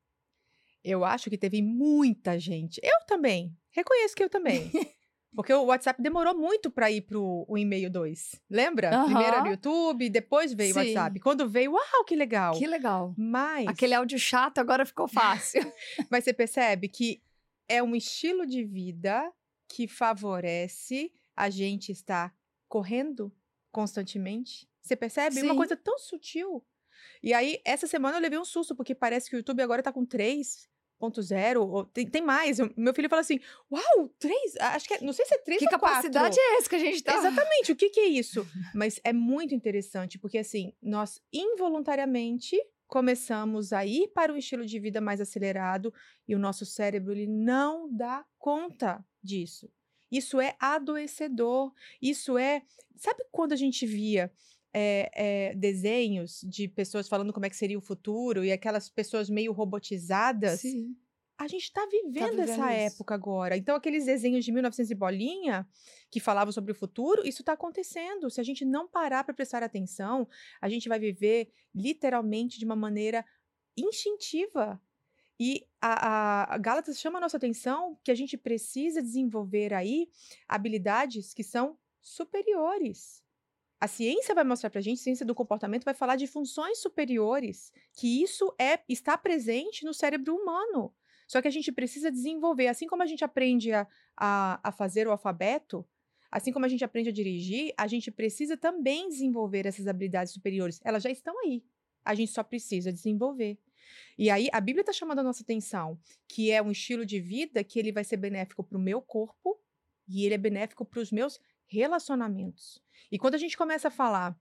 Eu acho que teve muita gente. Eu também. Reconheço que eu também. Porque o WhatsApp demorou muito para ir pro o e-mail dois. Lembra? Primeiro era o Aham. YouTube, depois veio o WhatsApp. Sim. Quando veio, uau, que legal. Que legal. Mas, Aquele áudio chato agora ficou fácil. mas você percebe que é um estilo de vida que favorece a gente estar correndo constantemente. Você percebe? Uma Sim. coisa tão sutil. E aí, essa semana eu levei um susto, porque parece que o YouTube agora tá com três ponto zero, ou tem, tem mais. Eu- meu filho fala assim, uau, três? Acho que é, não sei se é três Que ou capacidade quatro. é essa que a gente tá? Exatamente, o que que é isso? Mas é muito interessante, porque assim, nós involuntariamente começamos a ir para um estilo de vida mais acelerado e o nosso cérebro, ele não dá conta disso. Isso é adoecedor, isso é... Sabe quando a gente via é, é, desenhos de pessoas falando como é que seria o futuro e aquelas pessoas meio robotizadas? Sim. A gente está Tá vivendo vivendo essa isso. época agora. Então, aqueles desenhos de mil e novecentos e bolinha que falavam sobre o futuro, isso está acontecendo. Se a gente não parar para prestar atenção, a gente vai viver literalmente de uma maneira instintiva. E a, a, a Gálatas chama a nossa atenção que a gente precisa desenvolver aí habilidades que são superiores. A ciência vai mostrar para a gente, a ciência do comportamento vai falar de funções superiores, que isso é está presente no cérebro humano. Só que a gente precisa desenvolver, assim como a gente aprende a, a, a fazer o alfabeto, assim como a gente aprende a dirigir, a gente precisa também desenvolver essas habilidades superiores. Elas já estão aí. A gente só precisa desenvolver. E aí, a Bíblia está chamando a nossa atenção, que é um estilo de vida que ele vai ser benéfico para o meu corpo e ele é benéfico para os meus relacionamentos. E quando a gente começa a falar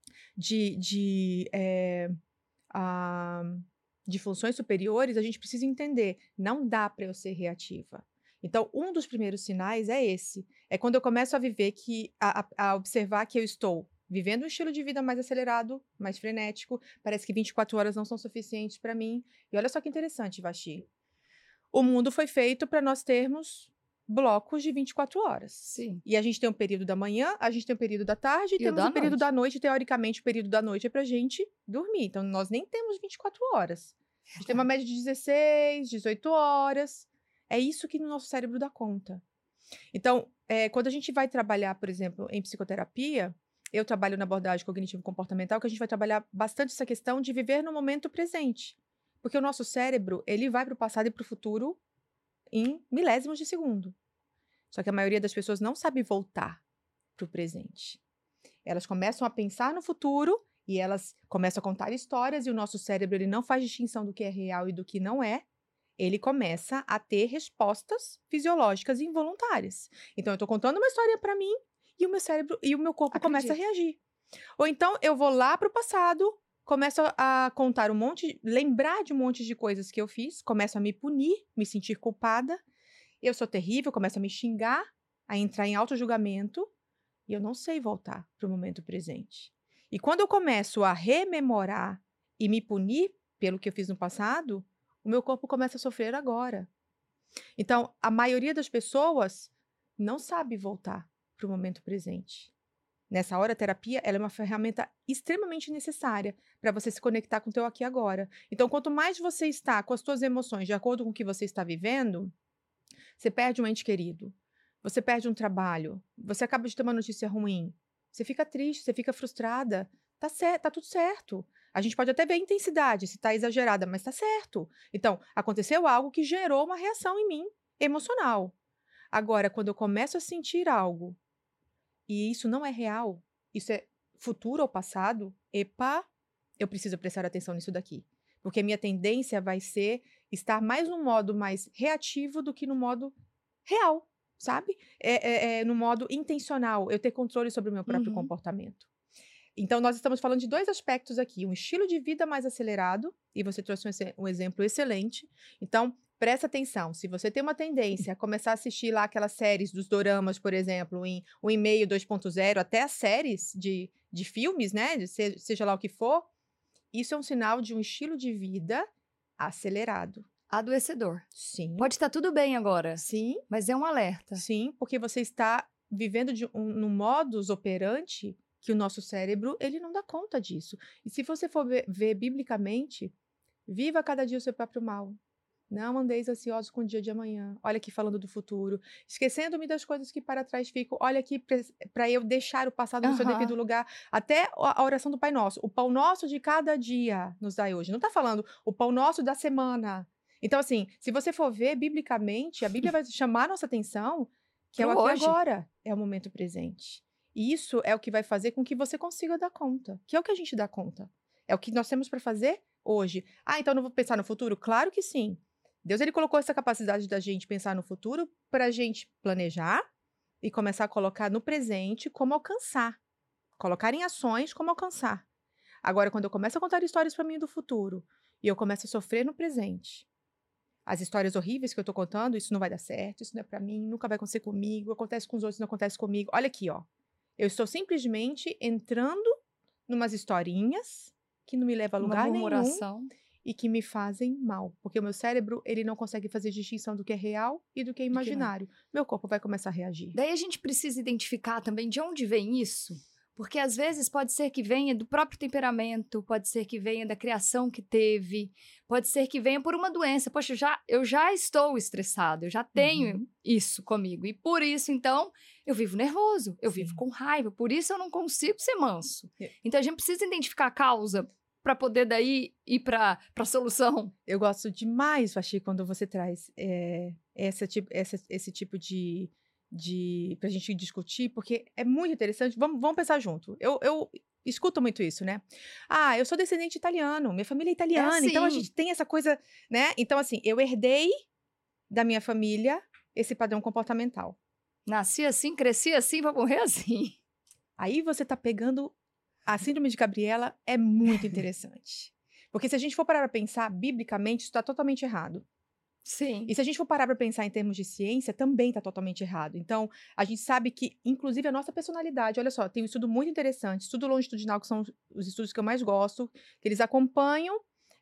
de, de, é, a, de funções superiores, a gente precisa entender, não dá para eu ser reativa. Então, um dos primeiros sinais é esse. É quando eu começo a viver, que, a, a observar que eu estou vivendo um estilo de vida mais acelerado, mais frenético. Parece que vinte e quatro horas não são suficientes para mim. E olha só que interessante, Vaxi. O mundo foi feito para nós termos blocos de vinte e quatro horas. Sim. E a gente tem um período da manhã, a gente tem um período da tarde e, E o temos da um período noite. da noite. Teoricamente, o período da noite é pra gente dormir. Então, nós nem temos vinte e quatro horas. A gente tem uma média de dezesseis, dezoito horas. É isso que o nosso cérebro dá conta. Então, é, quando a gente vai trabalhar, por exemplo, em psicoterapia, eu trabalho na abordagem cognitivo-comportamental, que a gente vai trabalhar bastante essa questão de viver no momento presente. Porque o nosso cérebro, ele vai para o passado e para o futuro em milésimos de segundo. Só que a maioria das pessoas não sabe voltar para o presente. Elas começam a pensar no futuro e elas começam a contar histórias e o nosso cérebro, ele não faz distinção do que é real e do que não é. Ele começa a ter respostas fisiológicas involuntárias. Então, eu estou contando uma história para mim e o meu cérebro e o meu corpo Acredito. começa a reagir. Ou então, eu vou lá para o passado, começo a contar um monte, lembrar de um monte de coisas que eu fiz, começo a me punir, me sentir culpada. Eu sou terrível, começo a me xingar, a entrar em auto-julgamento e eu não sei voltar para o momento presente. E quando eu começo a rememorar e me punir pelo que eu fiz no passado, o meu corpo começa a sofrer agora. Então, a maioria das pessoas não sabe voltar para o momento presente. Nessa hora, a terapia ela é uma ferramenta extremamente necessária para você se conectar com o teu aqui e agora. Então, quanto mais você está com as suas emoções de acordo com o que você está vivendo, você perde um ente querido, você perde um trabalho, você acaba de ter uma notícia ruim, você fica triste, você fica frustrada, tá certo, tá tudo certo. A gente pode até ver a intensidade, se tá exagerada, mas tá certo. Então, aconteceu algo que gerou uma reação em mim emocional. Agora, quando eu começo a sentir algo e isso não é real, isso é futuro ou passado, epa, eu preciso prestar atenção nisso daqui. Porque a minha tendência vai ser estar mais no modo mais reativo do que no modo real, sabe? É, é, é no modo intencional, eu ter controle sobre o meu próprio Uhum. comportamento. Então, nós estamos falando de dois aspectos aqui, um estilo de vida mais acelerado, e você trouxe um, exe- um exemplo excelente. Então, presta atenção, se você tem uma tendência a começar a assistir lá aquelas séries dos doramas, por exemplo, em um e meio, dois ponto zero, até as séries de, de filmes, né, de se- seja lá o que for, isso é um sinal de um estilo de vida acelerado. Adoecedor. Sim, Pode estar tudo bem agora, sim, mas é um alerta. sim, porque você está vivendo de um, num modus operandi que o nosso cérebro, ele não dá conta disso. E se você for ver, ver biblicamente, viva cada dia o seu próprio mal. Não andeis ansiosos com o dia de amanhã. Olha aqui falando do futuro. Esquecendo-me das coisas que para trás ficam. Olha aqui para eu deixar o passado no seu Aham. devido lugar. Até a a oração do Pai Nosso. O pão nosso de cada dia nos dai hoje. Não está falando o pão nosso da semana. Então, assim, se você for ver biblicamente, a Bíblia vai chamar a nossa atenção que é o Pro aqui e hoje. agora, é o momento presente. E isso é o que vai fazer com que você consiga dar conta. Que é o que a gente dá conta. É o que nós temos para fazer hoje. Ah, então eu não vou pensar no futuro? Claro que sim. Deus ele colocou essa capacidade da gente pensar no futuro para a gente planejar e começar a colocar no presente como alcançar. Colocar em ações como alcançar. Agora, quando eu começo a contar histórias para mim do futuro e eu começo a sofrer no presente, as histórias horríveis que eu tô contando, isso não vai dar certo, isso não é para mim, nunca vai acontecer comigo, acontece com os outros, não acontece comigo. Olha aqui, ó. Eu estou simplesmente entrando numas historinhas que não me levam a Uma lugar nenhum murmuração. e que me fazem mal, porque o meu cérebro, ele não consegue fazer distinção do que é real e do que é Do que não é. imaginário. Meu corpo vai começar a reagir. Daí a gente precisa identificar também de onde vem isso, porque às vezes pode ser que venha do próprio temperamento, pode ser que venha da criação que teve, pode ser que venha por uma doença. Poxa, eu já, eu já estou estressado, eu já tenho Uhum. isso comigo, e por isso, então, eu vivo nervoso, eu vivo Sim. com raiva, por isso eu não consigo ser manso. É. Então a gente precisa identificar a causa para poder daí ir para a solução. Eu gosto demais, Vaxi, quando você traz é, essa, tipo, essa, esse tipo de, de pra gente discutir, porque é muito interessante. Vamos, vamos pensar junto. Eu, eu escuto muito isso, né? Ah, eu sou descendente italiano, minha família é italiana, então a assim. gente tem essa coisa, né? Então, assim, eu herdei da minha família esse padrão comportamental. Nasci assim, cresci assim, vou morrer assim. Aí você tá pegando a síndrome de Gabriela, é muito interessante. Porque se a gente for parar para pensar biblicamente, isso está totalmente errado. Sim. E se a gente for parar para pensar em termos de ciência, também está totalmente errado. Então, a gente sabe que, inclusive, a nossa personalidade, olha só, tem um estudo muito interessante, estudo longitudinal, que são os estudos que eu mais gosto, que eles acompanham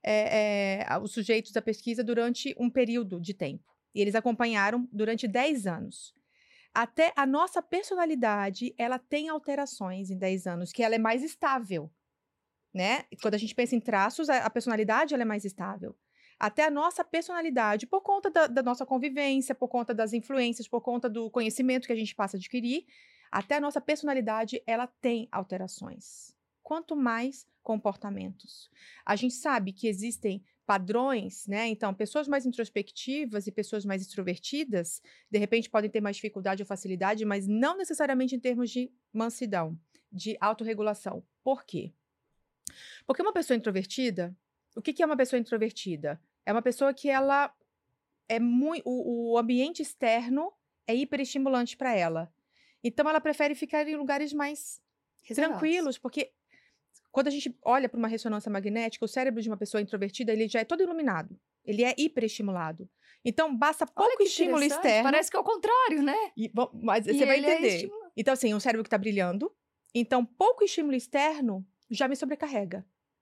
é, é, os sujeitos da pesquisa durante um período de tempo. E eles acompanharam durante dez anos. Até a nossa personalidade, ela tem alterações em dez anos, que ela é mais estável, né? Quando a gente pensa em traços, a, a personalidade ela é mais estável. Até a nossa personalidade, por conta da, da nossa convivência, por conta das influências, por conta do conhecimento que a gente passa a adquirir, até a nossa personalidade, ela tem alterações. Quanto mais comportamentos. A gente sabe que existem padrões, né? Então, pessoas mais introspectivas e pessoas mais extrovertidas, de repente podem ter mais dificuldade ou facilidade, mas não necessariamente em termos de mansidão, de autorregulação. Por quê? Porque uma pessoa introvertida, o que que é uma pessoa introvertida? É uma pessoa que ela é muito, o, o ambiente externo é hiperestimulante para ela. Então, ela prefere ficar em lugares mais Reservados. tranquilos, porque quando a gente olha para uma ressonância magnética, o cérebro de uma pessoa introvertida, ele já é todo iluminado. Ele é hiperestimulado. Então, basta Olha pouco que estímulo interessante, externo. Parece que é o contrário, né? E, bom, mas E você vai ele é entender. estimulado. Então, assim, um cérebro que está brilhando. Então, pouco estímulo externo já me sobrecarrega.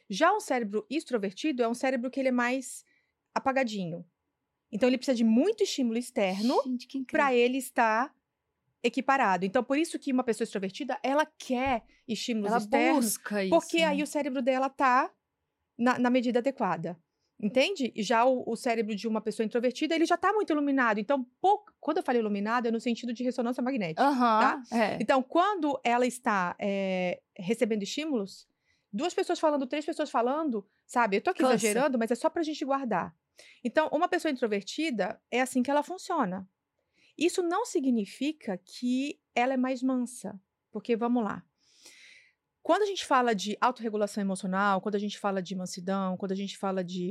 Já um cérebro extrovertido é um cérebro que ele é mais apagadinho. Então, ele precisa de muito estímulo externo para ele estar equiparado. Então, por isso que uma pessoa extrovertida, ela quer estímulos ela externos, busca isso, porque né? aí o cérebro dela tá na, na medida adequada. Entende? Já o, o cérebro de uma pessoa introvertida, ele já tá muito iluminado. Então, pouco, quando eu falo iluminado, é no sentido de ressonância magnética, tá? Aham, é. Então, quando ela está é, recebendo estímulos, duas pessoas falando, três pessoas falando, sabe? Eu tô aqui Cansa. exagerando, mas é só pra gente guardar. Então, uma pessoa introvertida, é assim que ela funciona. Isso não significa que ela é mais mansa, porque, vamos lá, quando a gente fala de autorregulação emocional, quando a gente fala de mansidão, quando a gente fala de,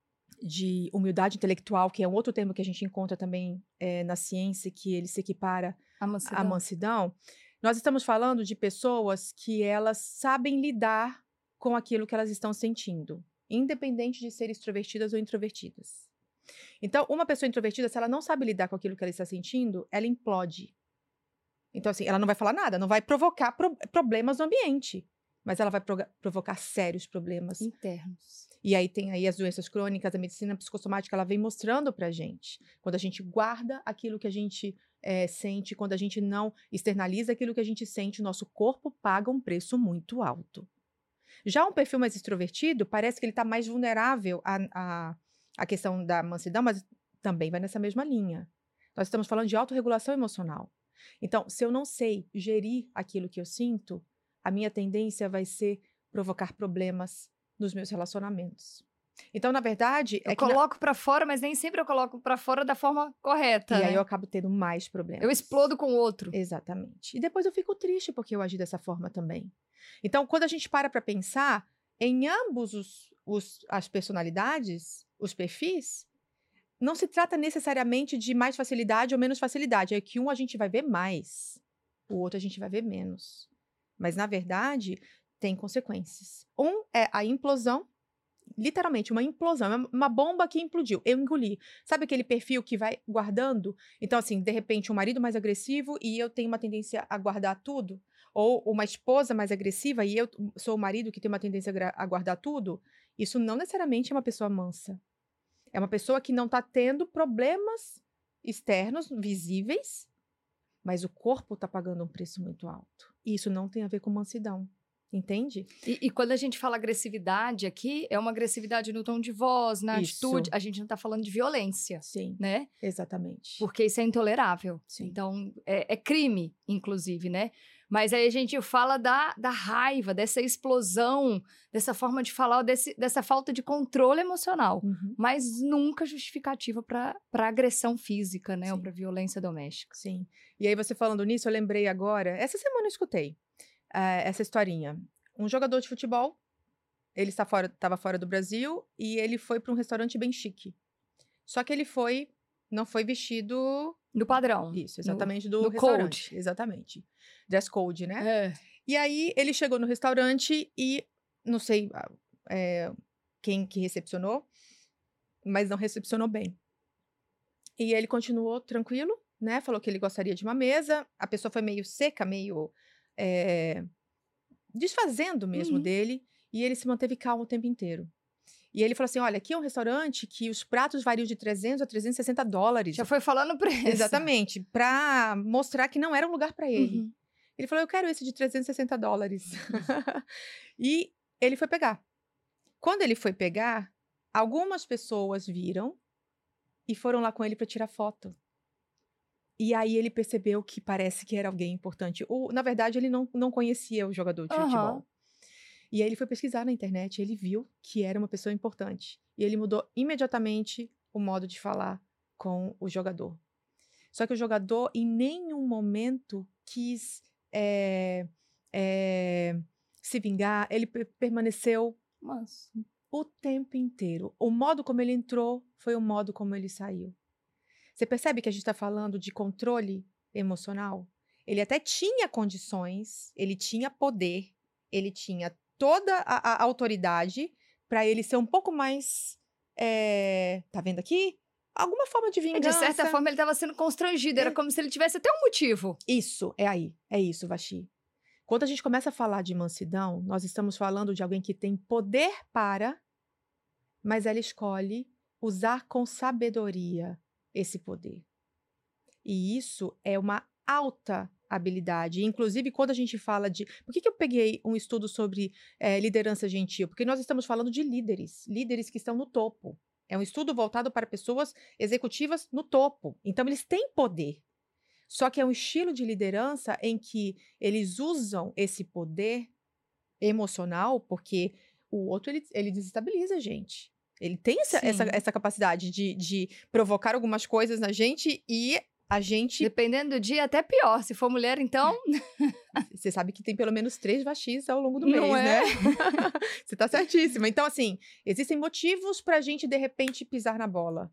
de humildade intelectual, que é um outro termo que a gente encontra também é, na ciência, que ele se equipara A mansidão. à mansidão, nós estamos falando de pessoas que elas sabem lidar com aquilo que elas estão sentindo, independente de serem extrovertidas ou introvertidas. Então, uma pessoa introvertida, se ela não sabe lidar com aquilo que ela está sentindo, ela implode. Então, assim, ela não vai falar nada, não vai provocar pro problemas no ambiente, mas ela vai pro provocar sérios problemas internos. E aí tem aí as doenças crônicas, a medicina psicossomática, ela vem mostrando pra gente. Quando a gente guarda aquilo que a gente é, sente, quando a gente não externaliza aquilo que a gente sente, o nosso corpo paga um preço muito alto. Já um perfil mais extrovertido, parece que ele está mais vulnerável à, à, à questão da mansidão, mas também vai nessa mesma linha. Nós estamos falando de autorregulação emocional. Então, se eu não sei gerir aquilo que eu sinto, a minha tendência vai ser provocar problemas nos meus relacionamentos. Então, na verdade... Eu é que coloco na... pra fora, mas nem sempre eu coloco pra fora da forma correta, E né? aí eu acabo tendo mais problemas. Eu explodo com o outro. Exatamente. E depois eu fico triste porque eu agi dessa forma também. Então, quando a gente para para pensar, em ambos os, os, as personalidades, os perfis, não se trata necessariamente de mais facilidade ou menos facilidade. É que um a gente vai ver mais, o outro a gente vai ver menos. Mas, na verdade, tem consequências. Um é a implosão, literalmente uma implosão, uma bomba que implodiu. Eu engoli. Sabe aquele perfil que vai guardando? Então, assim, de repente, um marido mais agressivo e eu tenho uma tendência a guardar tudo? Ou uma esposa mais agressiva e eu sou o marido que tem uma tendência a guardar tudo? Isso não necessariamente é uma pessoa mansa. É uma pessoa que não está tendo problemas externos, visíveis, mas o corpo está pagando um preço muito alto. E isso não tem a ver com mansidão. Entende? E, e quando a gente fala agressividade aqui, é uma agressividade no tom de voz, na Isso. atitude. A gente não tá falando de violência. Sim. Né? Exatamente. Porque isso é intolerável. Sim. Então, é, é crime, inclusive, né? Mas aí a gente fala da, da raiva, dessa explosão, dessa forma de falar, desse, dessa falta de controle emocional. Uhum. Mas nunca justificativa para agressão física, né? Sim. Ou para violência doméstica. Sim. E aí, você falando nisso, eu lembrei agora... Essa semana eu escutei uh, essa historinha. Um jogador de futebol, ele está fora, estava fora do Brasil e ele foi para um restaurante bem chique. Só que ele foi... Não foi vestido... Do padrão. Isso, exatamente, no, do no restaurante. Code. Exatamente. Dress code, né? É. E aí, ele chegou no restaurante e, não sei é, quem que recepcionou, mas não recepcionou bem. E ele continuou tranquilo, né? Falou que ele gostaria de uma mesa. A pessoa foi meio seca, meio... É, desfazendo mesmo Uhum. dele. E ele se manteve calmo o tempo inteiro. E ele falou assim, olha, aqui é um restaurante que os pratos variam de trezentos a trezentos e sessenta dólares. Já foi falando preço. Exatamente, para mostrar que não era um lugar para ele. Uhum. Ele falou, eu quero esse de trezentos e sessenta dólares. E ele foi pegar. Quando ele foi pegar, algumas pessoas viram e foram lá com ele para tirar foto. E aí ele percebeu que parece que era alguém importante. O, na verdade, ele não, não conhecia o jogador de Uhum. futebol. E aí ele foi pesquisar na internet e ele viu que era uma pessoa importante. E ele mudou imediatamente o modo de falar com o jogador. Só que o jogador, em nenhum momento, quis é, é, se vingar. Ele permaneceu Mas... o tempo inteiro. O modo como ele entrou foi o modo como ele saiu. Você percebe que a gente está falando de controle emocional? Ele até tinha condições, ele tinha poder, ele tinha toda a, a autoridade para ele ser um pouco mais... É, tá vendo aqui? Alguma forma de vingança. De certa forma, ele estava sendo constrangido. Era é. como se ele tivesse até um motivo. Isso, é aí. É isso, Vaxi. Quando a gente começa a falar de mansidão, nós estamos falando de alguém que tem poder para, mas ela escolhe usar com sabedoria esse poder. E isso é uma alta habilidade. Inclusive, quando a gente fala de... Por que que eu peguei um estudo sobre eh, liderança gentil? Porque nós estamos falando de líderes, líderes que estão no topo. É um estudo voltado para pessoas executivas no topo. Então, eles têm poder. Só que é um estilo de liderança em que eles usam esse poder emocional, porque o outro, ele, ele desestabiliza a gente. Ele tem essa, essa, Sim. essa capacidade de, de provocar algumas coisas na gente e a gente... Dependendo do dia, até pior. Se for mulher, então... Você sabe que tem pelo menos três Vashis ao longo do Não mês, é? né? Você tá certíssima. Então, assim, existem motivos pra gente, de repente, pisar na bola.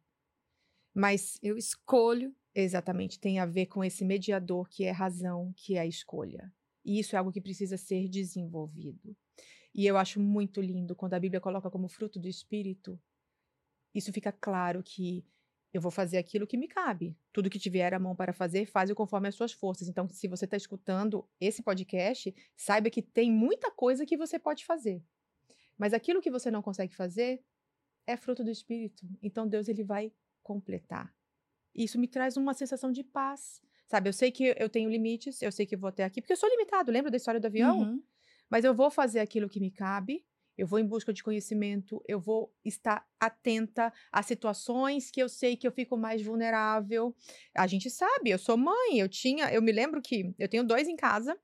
Mas, Eu escolho. exatamente, tem a ver com esse mediador que é razão, que é a escolha. E isso é algo que precisa ser desenvolvido. E eu acho muito lindo quando a Bíblia coloca como fruto do Espírito. Isso fica claro que eu vou fazer aquilo que me cabe. Tudo que tiver à mão para fazer, faz-o conforme as suas forças. Então, se você está escutando esse podcast, saiba que tem muita coisa que você pode fazer. Mas aquilo que você não consegue fazer é fruto do Espírito. Então, Deus, ele vai completar. Isso me traz uma sensação de paz. Sabe, eu sei que eu tenho limites, eu sei que eu vou até aqui, porque eu sou limitado. Lembra da história do avião? Uhum. Mas eu vou fazer aquilo que me cabe. Eu vou em busca de conhecimento, eu vou estar atenta a situações que eu sei que eu fico mais vulnerável. A gente sabe, eu sou mãe, eu tinha, eu me lembro que eu tenho dois em casa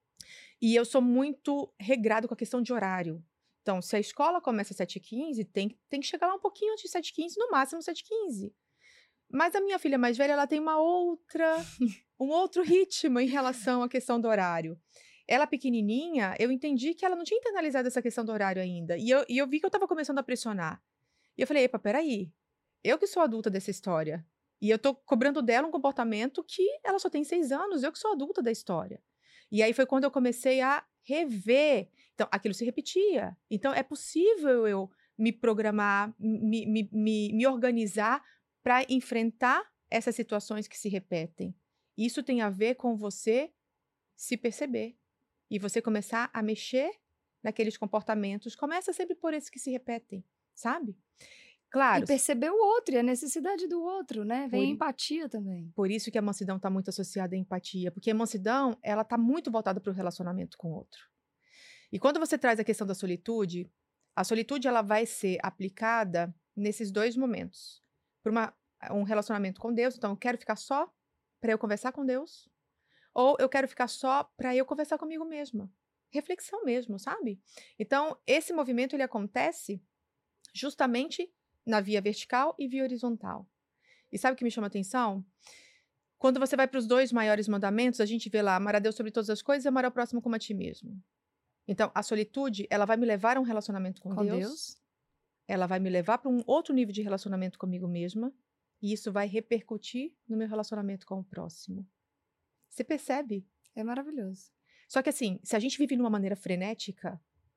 e eu sou muito regrado com a questão de horário. Então, se a escola começa às sete e quinze, tem, tem que chegar lá um pouquinho antes de sete e quinze, no máximo sete e quinze. Mas a minha filha mais velha, ela tem uma outra, um outro ritmo em relação à questão do horário. Ela pequenininha, eu entendi que ela não tinha internalizado essa questão do horário ainda. E eu, e eu vi que eu estava começando a pressionar. E eu falei, epa, peraí. Eu que sou adulta dessa história. E eu tô cobrando dela um comportamento que ela só tem seis anos. Eu que sou adulta da história. E aí foi quando eu comecei a rever. Então, aquilo se repetia. Então, é possível eu me programar, me, me, me, me organizar para enfrentar essas situações que se repetem. Isso tem a ver com você se perceber. E você começar a mexer naqueles comportamentos. Começa sempre por esses que se repetem, sabe? Claro. E perceber o outro e a necessidade do outro, né? Vem Por- a empatia também. Por isso que a mansidão está muito associada à empatia. Porque a mansidão, ela está muito voltada para o relacionamento com o outro. E quando você traz a questão da solitude, a solitude ela vai ser aplicada nesses dois momentos. Por uma, um relacionamento com Deus. Então, eu quero ficar só para eu conversar com Deus. Ou eu quero ficar só para eu conversar comigo mesma. Reflexão mesmo, sabe? Então, esse movimento ele acontece justamente na via vertical e via horizontal. E sabe o que me chama a atenção? Quando você vai para os dois maiores mandamentos, a gente vê lá, amar a Deus sobre todas as coisas e amar ao próximo como a ti mesmo. Então, a solitude, ela vai me levar a um relacionamento com, Com Deus, Deus. ela vai me levar para um outro nível de relacionamento comigo mesma, e isso vai repercutir no meu relacionamento com o próximo. Você percebe? É maravilhoso. Só que assim, se a gente vive de uma maneira frenética,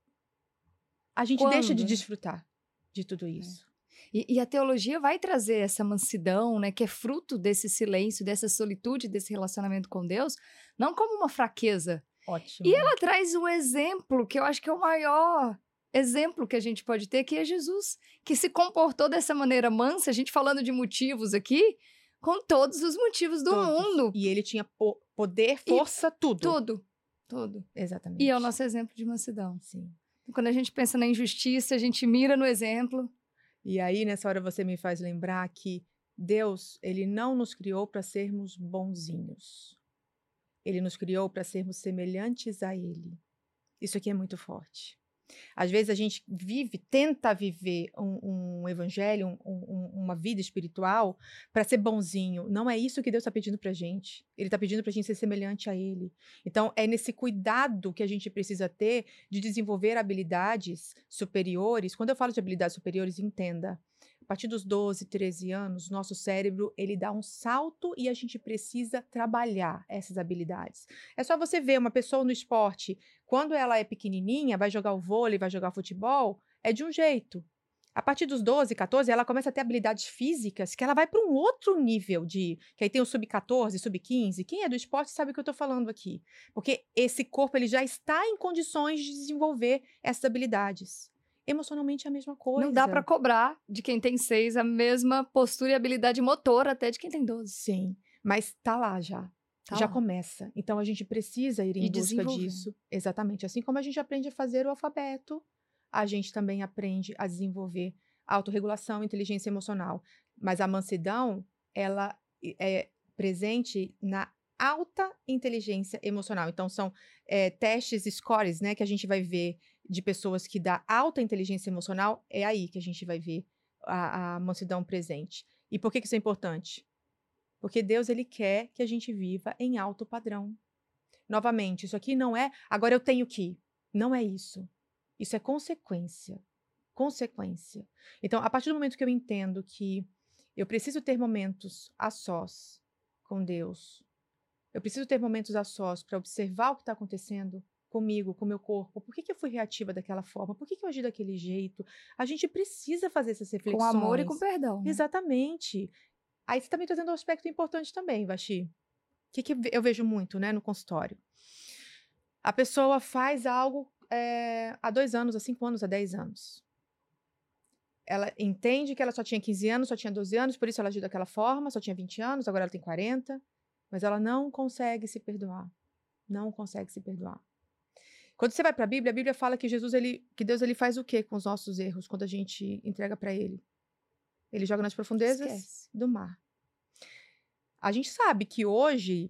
a gente Quando, deixa de né? desfrutar de tudo isso. E, e a teologia vai trazer essa mansidão, né? Que é fruto desse silêncio, dessa solitude, desse relacionamento com Deus, não como uma fraqueza. Ótimo. E ela traz um exemplo que eu acho que é o maior exemplo que a gente pode ter, que é Jesus, que se comportou dessa maneira mansa, a gente falando de motivos aqui, com todos os motivos do Todos. mundo. E ele tinha po- poder, força, tudo. Tudo, tudo. Exatamente. E é o nosso exemplo de mansidão. Sim. Quando a gente pensa na injustiça, a gente mira no exemplo. E aí, nessa hora, você me faz lembrar que Deus, ele não nos criou para sermos bonzinhos. Ele nos criou para sermos semelhantes a ele. Isso aqui é muito forte. Às vezes a gente vive, tenta viver um, um evangelho, um, um, uma vida espiritual para ser bonzinho. Não é isso que Deus está pedindo para a gente. Ele está pedindo para a gente ser semelhante a Ele. Então, é nesse cuidado que a gente precisa ter de desenvolver habilidades superiores. Quando eu falo de habilidades superiores, entenda. A partir dos doze, treze anos, nosso cérebro, ele dá um salto e a gente precisa trabalhar essas habilidades. É só você ver uma pessoa no esporte, quando ela é pequenininha, vai jogar o vôlei, vai jogar futebol, é de um jeito. A partir dos doze, quatorze, ela começa a ter habilidades físicas que ela vai para um outro nível de... Que aí tem o sub quatorze, sub quinze. Quem é do esporte sabe o que eu estou falando aqui. Porque esse corpo ele já está em condições de desenvolver essas habilidades. Emocionalmente é a mesma coisa. Não dá para cobrar de quem tem seis a mesma postura e habilidade motora até de quem tem doze. Sim, mas tá lá já. Tá já lá. começa. Então a gente precisa ir em E busca desenvolvendo. disso. Exatamente. Assim como a gente aprende a fazer o alfabeto, a gente também aprende a desenvolver autorregulação e inteligência emocional. Mas a mansidão, ela é presente na alta inteligência emocional. Então, são é, testes, scores, né, que a gente vai ver de pessoas que dá alta inteligência emocional, é aí que a gente vai ver a, a mansidão presente. E por que, que isso é importante? Porque Deus, ele quer que a gente viva em alto padrão. Novamente, isso aqui não é, agora eu tenho que. Não é isso. Isso é consequência. Consequência. Então, a partir do momento que eu entendo que eu preciso ter momentos a sós com Deus, eu preciso ter momentos a sós para observar o que está acontecendo comigo, com o meu corpo. Por que, que eu fui reativa daquela forma? Por que, que eu agi daquele jeito? A gente precisa fazer essas reflexões. Com amor e com perdão. Né? Exatamente. Aí você está me trazendo um aspecto importante também, Vaxi. O que, que eu vejo muito, né, no consultório? A pessoa faz algo é, há dois anos, há cinco anos, há dez anos. Ela entende que ela só tinha quinze anos, só tinha doze anos, por isso ela agiu daquela forma, só tinha vinte anos, agora ela tem quarenta, mas ela não consegue se perdoar. Não consegue se perdoar. Quando você vai para a Bíblia, a Bíblia fala que Jesus, ele, que Deus, ele faz o quê com os nossos erros quando a gente entrega para ele? Ele joga nas profundezas Esquece. do mar. A gente sabe que hoje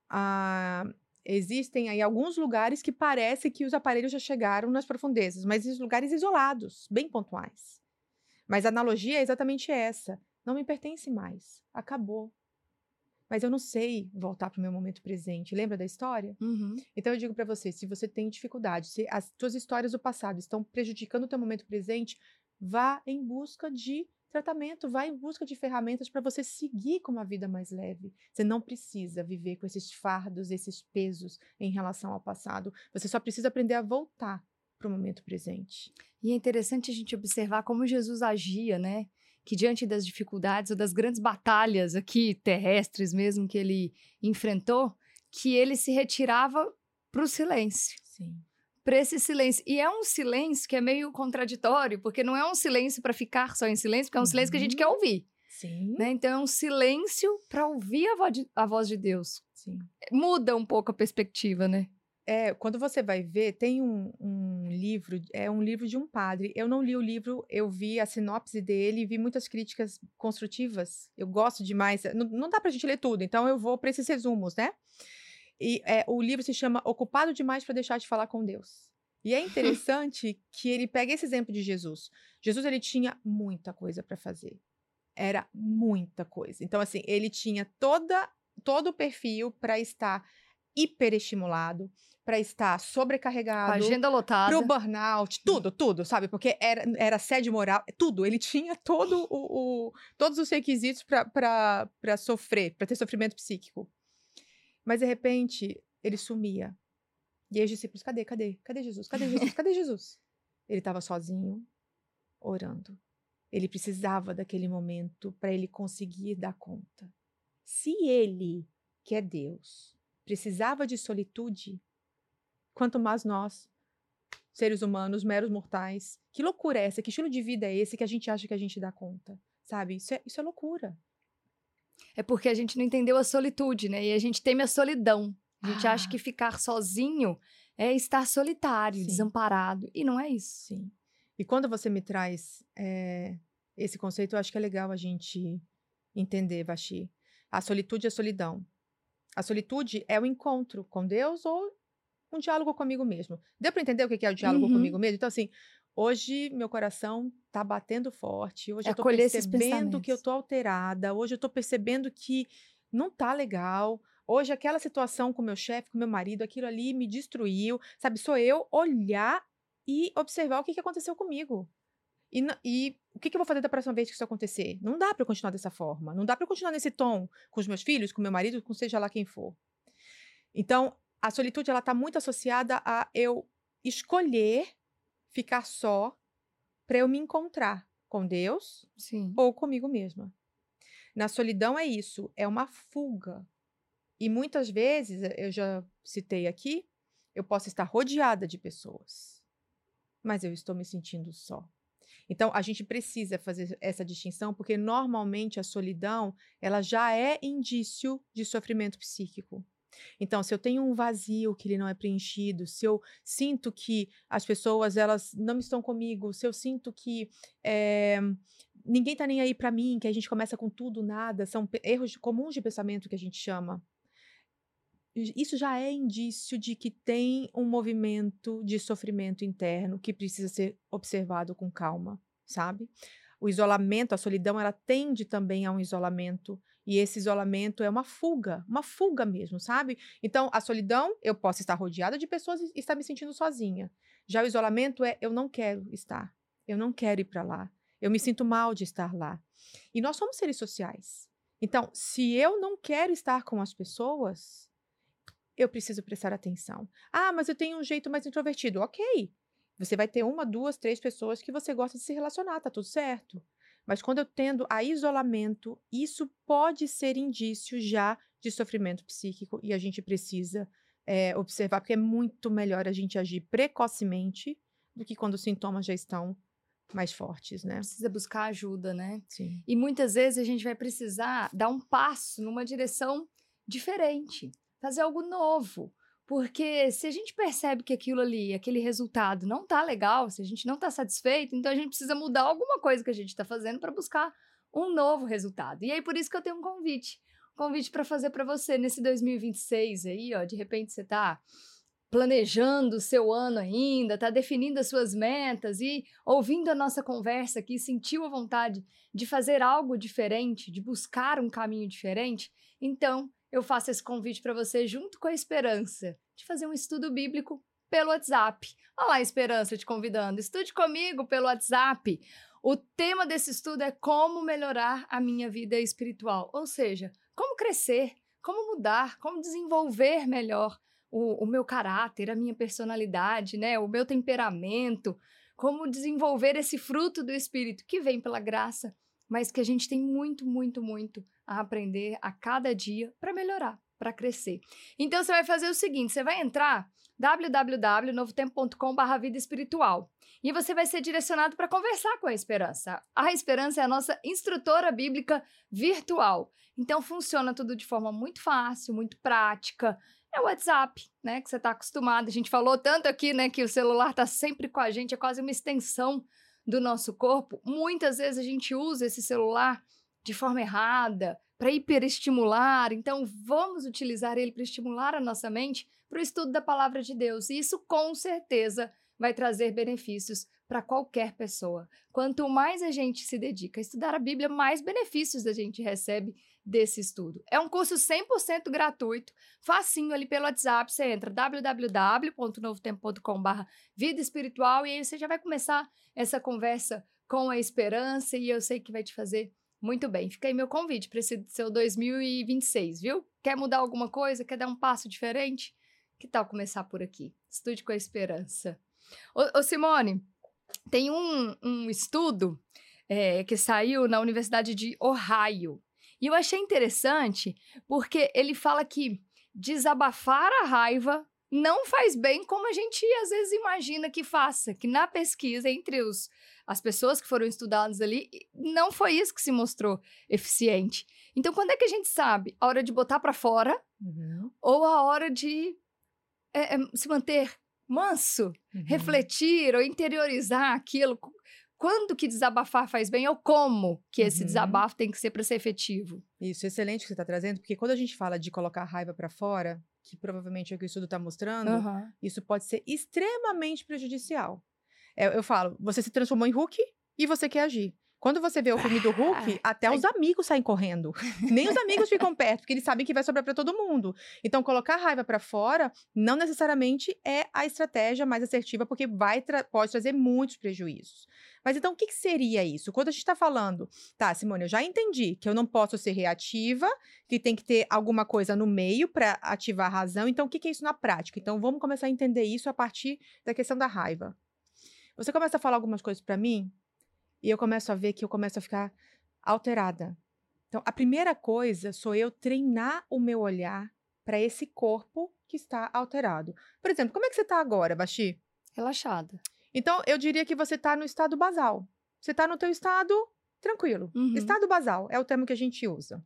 ah, existem aí alguns lugares que parece que os aparelhos já chegaram nas profundezas, mas esses lugares isolados, bem pontuais. Mas a analogia é exatamente essa. Não me pertence mais. Acabou. Mas eu não sei voltar para o meu momento presente. Lembra da história? Uhum. Então eu digo para você, se você tem dificuldade, se as suas histórias do passado estão prejudicando o teu momento presente, vá em busca de tratamento, vá em busca de ferramentas para você seguir com uma vida mais leve. Você não precisa viver com esses fardos, esses pesos em relação ao passado. Você só precisa aprender a voltar para o momento presente. E é interessante a gente observar como Jesus agia, né? Que diante das dificuldades ou das grandes batalhas aqui terrestres mesmo que ele enfrentou, que ele se retirava para o silêncio. Sim. Para esse silêncio. E é um silêncio que é meio contraditório, porque não é um silêncio para ficar só em silêncio, porque é um uhum. silêncio que a gente quer ouvir. Sim. Né? Então é um silêncio para ouvir a, vo de, a voz de Deus. Sim. Muda um pouco a perspectiva, né? É, quando você vai ver, tem um, um livro, é um livro de um padre. Eu não li o livro, eu vi a sinopse dele e vi muitas críticas construtivas. Eu gosto demais. Não, não dá pra gente ler tudo, então eu vou para esses resumos, né? E é, o livro se chama Ocupado Demais para Deixar de Falar com Deus. E é interessante que ele pega esse exemplo de Jesus. Jesus, ele tinha muita coisa para fazer. Era muita coisa. Então, assim, ele tinha toda, todo o perfil para estar hiperestimulado, para estar sobrecarregado, a agenda lotada, pro burnout, tudo, tudo, sabe? Porque era, era assédio moral, tudo. Ele tinha todo o, o, todos os requisitos para sofrer, para ter sofrimento psíquico. Mas, de repente, ele sumia. E aí os discípulos, cadê, cadê? Cadê Jesus? Cadê Jesus? Cadê Jesus? Ele estava sozinho, orando. Ele precisava daquele momento para ele conseguir dar conta. Se ele, que é Deus, precisava de solitude, quanto mais nós, seres humanos, meros mortais. Que loucura é essa? Que estilo de vida é esse que a gente acha que a gente dá conta? Sabe? Isso é, isso é loucura. É porque a gente não entendeu a solitude, né? E a gente teme a solidão. A gente ah. acha que ficar sozinho é estar solitário, Sim. desamparado. E não é isso. Sim. E quando você me traz é, esse conceito, eu acho que é legal a gente entender, Vaxi. A solitude é a solidão. A solitude é o encontro com Deus ou um diálogo comigo mesmo. Deu para entender o que é o diálogo uhum. comigo mesmo? Então, assim, hoje meu coração tá batendo forte. Hoje é eu tô percebendo que eu tô alterada. Hoje eu tô percebendo que não tá legal. Hoje aquela situação com meu chefe, com meu marido, aquilo ali me destruiu. Sabe, sou eu olhar e observar o que, que aconteceu comigo. E, e o que, que eu vou fazer da próxima vez que isso acontecer? Não dá para eu continuar dessa forma. Não dá para eu continuar nesse tom com os meus filhos, com meu marido, com seja lá quem for. Então, a solitude, ela tá muito associada a eu escolher ficar só para eu me encontrar com Deus Sim. ou comigo mesma. Na solidão é isso, é uma fuga. E muitas vezes, eu já citei aqui, eu posso estar rodeada de pessoas, mas eu estou me sentindo só. Então, a gente precisa fazer essa distinção, porque normalmente a solidão, ela já é indício de sofrimento psíquico. Então, se eu tenho um vazio que ele não é preenchido, se eu sinto que as pessoas elas não estão comigo, se eu sinto que eh, ninguém está nem aí para mim, que a gente começa com tudo, nada, são erros comuns de pensamento que a gente chama. Isso já é indício de que tem um movimento de sofrimento interno que precisa ser observado com calma, sabe? O isolamento, a solidão, ela tende também a um isolamento. E esse isolamento é uma fuga, uma fuga mesmo, sabe? Então, a solidão, eu posso estar rodeada de pessoas e estar me sentindo sozinha. Já o isolamento é, eu não quero estar, eu não quero ir para lá, eu me sinto mal de estar lá. E nós somos seres sociais. Então, se eu não quero estar com as pessoas, eu preciso prestar atenção. Ah, mas eu tenho um jeito mais introvertido. Ok. Você vai ter uma, duas, três pessoas que você gosta de se relacionar, tá tudo certo. Mas quando eu tendo a isolamento, isso pode ser indício já de sofrimento psíquico e a gente precisa é, observar, porque é muito melhor a gente agir precocemente do que quando os sintomas já estão mais fortes, né? Precisa buscar ajuda, né? Sim. E muitas vezes a gente vai precisar dar um passo numa direção diferente, fazer algo novo. Porque se a gente percebe que aquilo ali, aquele resultado não tá legal, se a gente não tá satisfeito, então a gente precisa mudar alguma coisa que a gente tá fazendo para buscar um novo resultado. E aí por isso que eu tenho um convite, um convite para fazer para você nesse dois mil e vinte e seis aí, ó, de repente você tá planejando o seu ano ainda, tá definindo as suas metas e ouvindo a nossa conversa aqui, sentiu a vontade de fazer algo diferente, de buscar um caminho diferente, então eu faço esse convite para você junto com a Esperança, de fazer um estudo bíblico pelo WhatsApp. Olha lá a Esperança te convidando, estude comigo pelo WhatsApp. O tema desse estudo é como melhorar a minha vida espiritual, ou seja, como crescer, como mudar, como desenvolver melhor o, o meu caráter, a minha personalidade, né, o meu temperamento, como desenvolver esse fruto do Espírito que vem pela graça, mas que a gente tem muito, muito, muito a aprender a cada dia para melhorar, para crescer. Então, você vai fazer o seguinte, você vai entrar w w w ponto novo tempo ponto com barra vida espiritual e você vai ser direcionado para conversar com a Esperança. A Esperança é a nossa instrutora bíblica virtual. Então, funciona tudo de forma muito fácil, muito prática. É o WhatsApp, né, que você está acostumado. A gente falou tanto aqui, né, que o celular está sempre com a gente, é quase uma extensão do nosso corpo. Muitas vezes a gente usa esse celular de forma errada, para hiperestimular. Então, vamos utilizar ele para estimular a nossa mente para o estudo da palavra de Deus. E isso, com certeza, vai trazer benefícios para qualquer pessoa. Quanto mais a gente se dedica a estudar a Bíblia, mais benefícios a gente recebe desse estudo. É um curso cem por cento gratuito, facinho ali pelo WhatsApp. Você entra w w w ponto novo tempo ponto com barra vida espiritual e aí você já vai começar essa conversa com a Esperança e eu sei que vai te fazer muito bem. Fica aí meu convite para esse seu dois mil e vinte e seis, viu? Quer mudar alguma coisa? Quer dar um passo diferente? Que tal começar por aqui? Estude com a Esperança. Ô, ô Simone, tem um, um estudo é, que saiu na Universidade de Ohio. E eu achei interessante porque ele fala que desabafar a raiva não faz bem como a gente às vezes imagina que faça, que na pesquisa entre os, as pessoas que foram estudadas ali, não foi isso que se mostrou eficiente. Então, quando é que a gente sabe a hora de botar para fora Uhum. ou a hora de é, é, se manter manso, Uhum. refletir ou interiorizar aquilo? Quando que desabafar faz bem ou como que esse Uhum. desabafo tem que ser para ser efetivo? Isso, excelente que você está trazendo, porque quando a gente fala de colocar a raiva para fora, que provavelmente é o que o estudo está mostrando, Uhum. isso pode ser extremamente prejudicial. É, eu falo, você se transformou em Hulk e você quer agir. Quando você vê o filme do Hulk, até os amigos saem correndo. Nem os amigos ficam perto, porque eles sabem que vai sobrar para todo mundo. Então, colocar a raiva para fora não necessariamente é a estratégia mais assertiva, porque vai tra- pode trazer muitos prejuízos. Mas então, o que, que seria isso? Quando a gente está falando, tá, Simone, eu já entendi que eu não posso ser reativa, que tem que ter alguma coisa no meio para ativar a razão. Então, o que, que é isso na prática? Então, vamos começar a entender isso a partir da questão da raiva. Você começa a falar algumas coisas para mim, e eu começo a ver que eu começo a ficar alterada. Então, a primeira coisa sou eu treinar o meu olhar para esse corpo que está alterado. Por exemplo, como é que você está agora, Bachi? Relaxada. Então, eu diria que você está no estado basal. Você está no teu estado tranquilo. Uhum. Estado basal é o termo que a gente usa.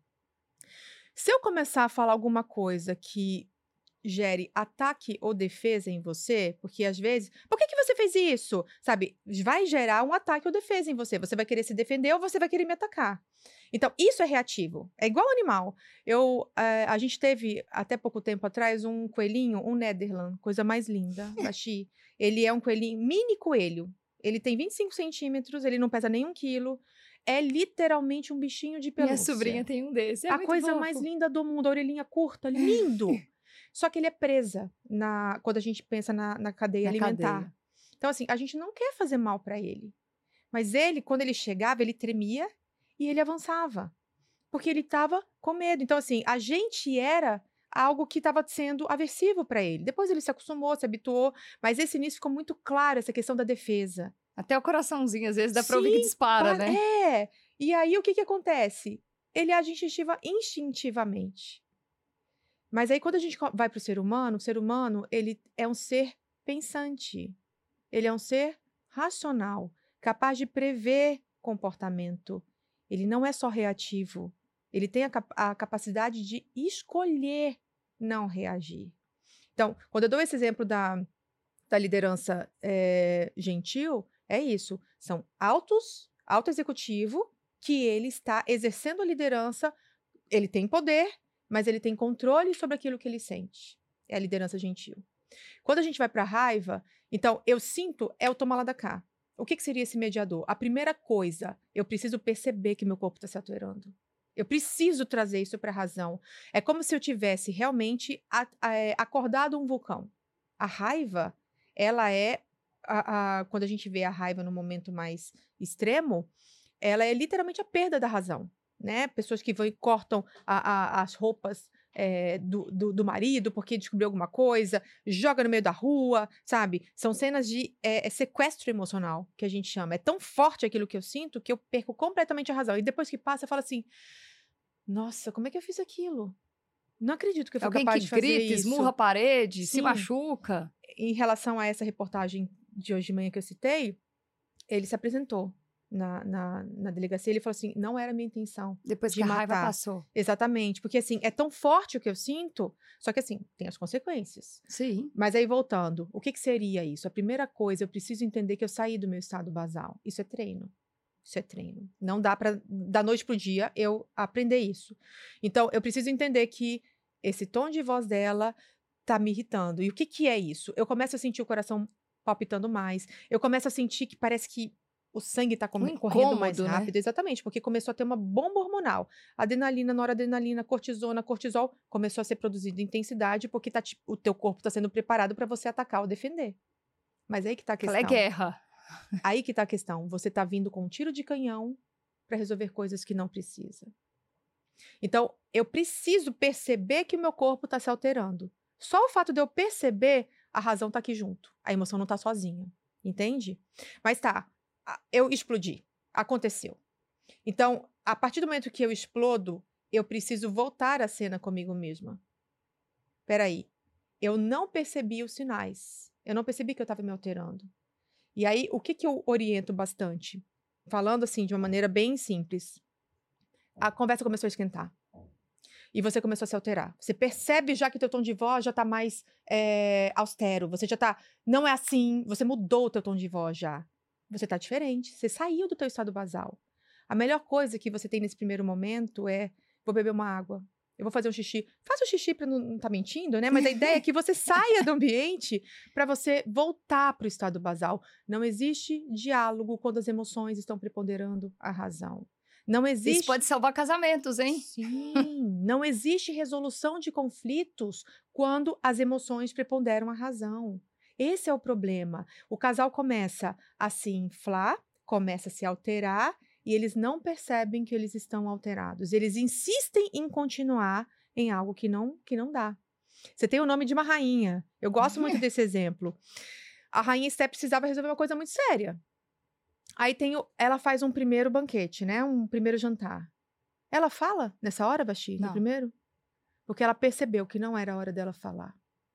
Se eu começar a falar alguma coisa que gere ataque ou defesa em você, porque às vezes, por que que você fez isso? Sabe, vai gerar um ataque ou defesa em você. Você vai querer se defender ou você vai querer me atacar. Então, isso é reativo. É igual animal. Eu, eh, a gente teve, até pouco tempo atrás, um coelhinho, um Nederland, coisa mais linda, Bachi. Ele é um coelhinho, mini coelho. Ele tem vinte e cinco centímetros, ele não pesa nem um quilo. É literalmente um bichinho de pelúcia. Minha sobrinha tem um desse, é A muito coisa fofo. mais linda do mundo, a orelhinha curta, lindo. Só que ele é presa na, quando a gente pensa na, na cadeia Na alimentar. cadeia. Então, assim, a gente não quer fazer mal para ele. Mas ele, quando ele chegava, ele tremia e ele avançava. Porque ele estava com medo. Então, assim, a gente era algo que estava sendo aversivo para ele. Depois ele se acostumou, se habituou. Mas esse início ficou muito claro, essa questão da defesa. Até o coraçãozinho, às vezes, dá pra ouvir que Sim, dispara, pa- né? É. E aí, o que que acontece? Ele age instintiva- instintivamente. Mas aí, quando a gente co- vai para o ser humano, o ser humano, ele é um ser pensante. Ele é um ser racional, capaz de prever comportamento. Ele não é só reativo. Ele tem a, cap- a capacidade de escolher não reagir. Então, quando eu dou esse exemplo da, da liderança eh, gentil, é isso. São altos, alto executivo, que ele está exercendo a liderança, ele tem poder, mas ele tem controle sobre aquilo que ele sente. É a liderança gentil. Quando a gente vai para a raiva, então, eu sinto, é o toma lá da cá. O que, que seria esse mediador? A primeira coisa, eu preciso perceber que meu corpo está se alterando. Eu preciso trazer isso para a razão. É como se eu tivesse realmente a- a- é, acordado um vulcão. A raiva, ela é, a- a- quando a gente vê a raiva no momento mais extremo, ela é literalmente a perda da razão, né? Pessoas que vão e cortam a- a- as roupas é, do, do, do marido porque descobriu alguma coisa, joga no meio da rua, sabe? São cenas de é, é sequestro emocional, que a gente chama. É tão forte aquilo que eu sinto que eu perco completamente a razão. E depois que passa, eu falo assim, nossa, como é que eu fiz aquilo? Não acredito que eu fui Alguém que capaz de fazer grita, esmurra a isso. parede, se Sim. machuca. Em relação a essa reportagem de hoje de manhã que eu citei, ele se apresentou na, na, na delegacia. Ele falou assim: não era minha intenção Depois de que a raiva matar. passou. Exatamente, porque assim, é tão forte o que eu sinto, só que assim, tem as consequências. Sim. Mas aí, voltando, o que, que seria isso? A primeira coisa, eu preciso entender que eu saí do meu estado basal. Isso é treino. Isso é treino. Não dá para, da noite pro dia, eu aprender isso. Então, eu preciso entender que esse tom de voz dela tá me irritando. E o que que é isso? Eu começo a sentir o coração palpitando mais. Eu começo a sentir que parece que o sangue tá come- Um correndo mais incômodo, né? rápido. Exatamente, porque começou a ter uma bomba hormonal. Adrenalina, noradrenalina, cortisona, cortisol começou a ser produzido em intensidade porque tá, ti- o teu corpo está sendo preparado para você atacar ou defender. Mas aí que tá a Aquela é questão. guerra. Aí que tá a questão. Você tá vindo com um tiro de canhão para resolver coisas que não precisa. Então, eu preciso perceber que o meu corpo está se alterando. Só o fato de eu perceber, a razão tá aqui junto. A emoção não tá sozinha. Entende? Mas tá, a- eu explodi. Aconteceu. Então, a partir do momento que eu explodo, eu preciso voltar à cena comigo mesma. Peraí, eu não percebi os sinais. Eu não percebi que eu estava me alterando. E aí, o que que eu oriento bastante? Falando assim, de uma maneira bem simples. A conversa começou a esquentar. E você começou a se alterar. Você percebe já que teu tom de voz já tá mais eh, austero. Você já tá... Não é assim. Você mudou o teu tom de voz já. Você tá diferente. Você saiu do teu estado basal. A melhor coisa que você tem nesse primeiro momento é... Vou beber uma água. Eu vou fazer um xixi. Faça o xixi pra não, não tá mentindo, né? Mas a ideia é que você saia do ambiente para você voltar pro estado basal. Não existe diálogo quando as emoções estão preponderando a razão. Não existe... Isso pode salvar casamentos, hein? Sim, não existe resolução de conflitos quando as emoções preponderam a razão. Esse é o problema. O casal começa a se inflar, começa a se alterar e eles não percebem que eles estão alterados. Eles insistem em continuar em algo que não, que não dá. Você tem o nome de uma rainha. Eu gosto muito desse exemplo. A rainha Esté precisava resolver uma coisa muito séria. Aí tem o, ela faz um primeiro banquete, né? Um primeiro jantar. Ela fala nessa hora, Vasti, no Não. primeiro? Porque ela percebeu que não era a hora dela falar.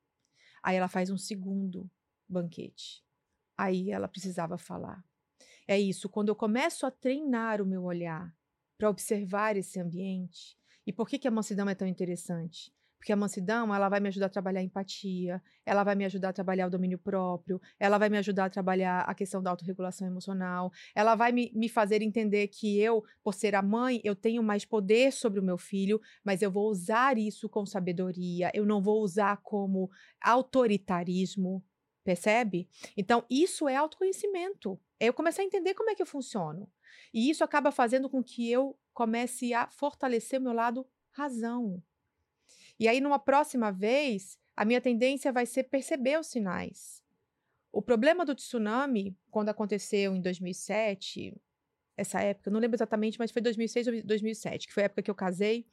Aí ela faz um segundo banquete. Aí ela precisava falar. É isso, quando eu começo a treinar o meu olhar para observar esse ambiente. E por que que a mansidão é tão interessante? Porque a mansidão, ela vai me ajudar a trabalhar a empatia, ela vai me ajudar a trabalhar o domínio próprio, ela vai me ajudar a trabalhar a questão da autorregulação emocional, ela vai me, me fazer entender que eu, por ser a mãe, eu tenho mais poder sobre o meu filho, mas eu vou usar isso com sabedoria, eu não vou usar como autoritarismo, percebe? Então, isso é autoconhecimento. É eu começar a entender como é que eu funciono. E isso acaba fazendo com que eu comece a fortalecer o meu lado razão. E aí, numa próxima vez, a minha tendência vai ser perceber os sinais. O problema do tsunami, quando aconteceu em dois mil e sete, essa época, eu não lembro exatamente, mas foi dois mil e seis ou dois mil e sete, que foi a época que eu casei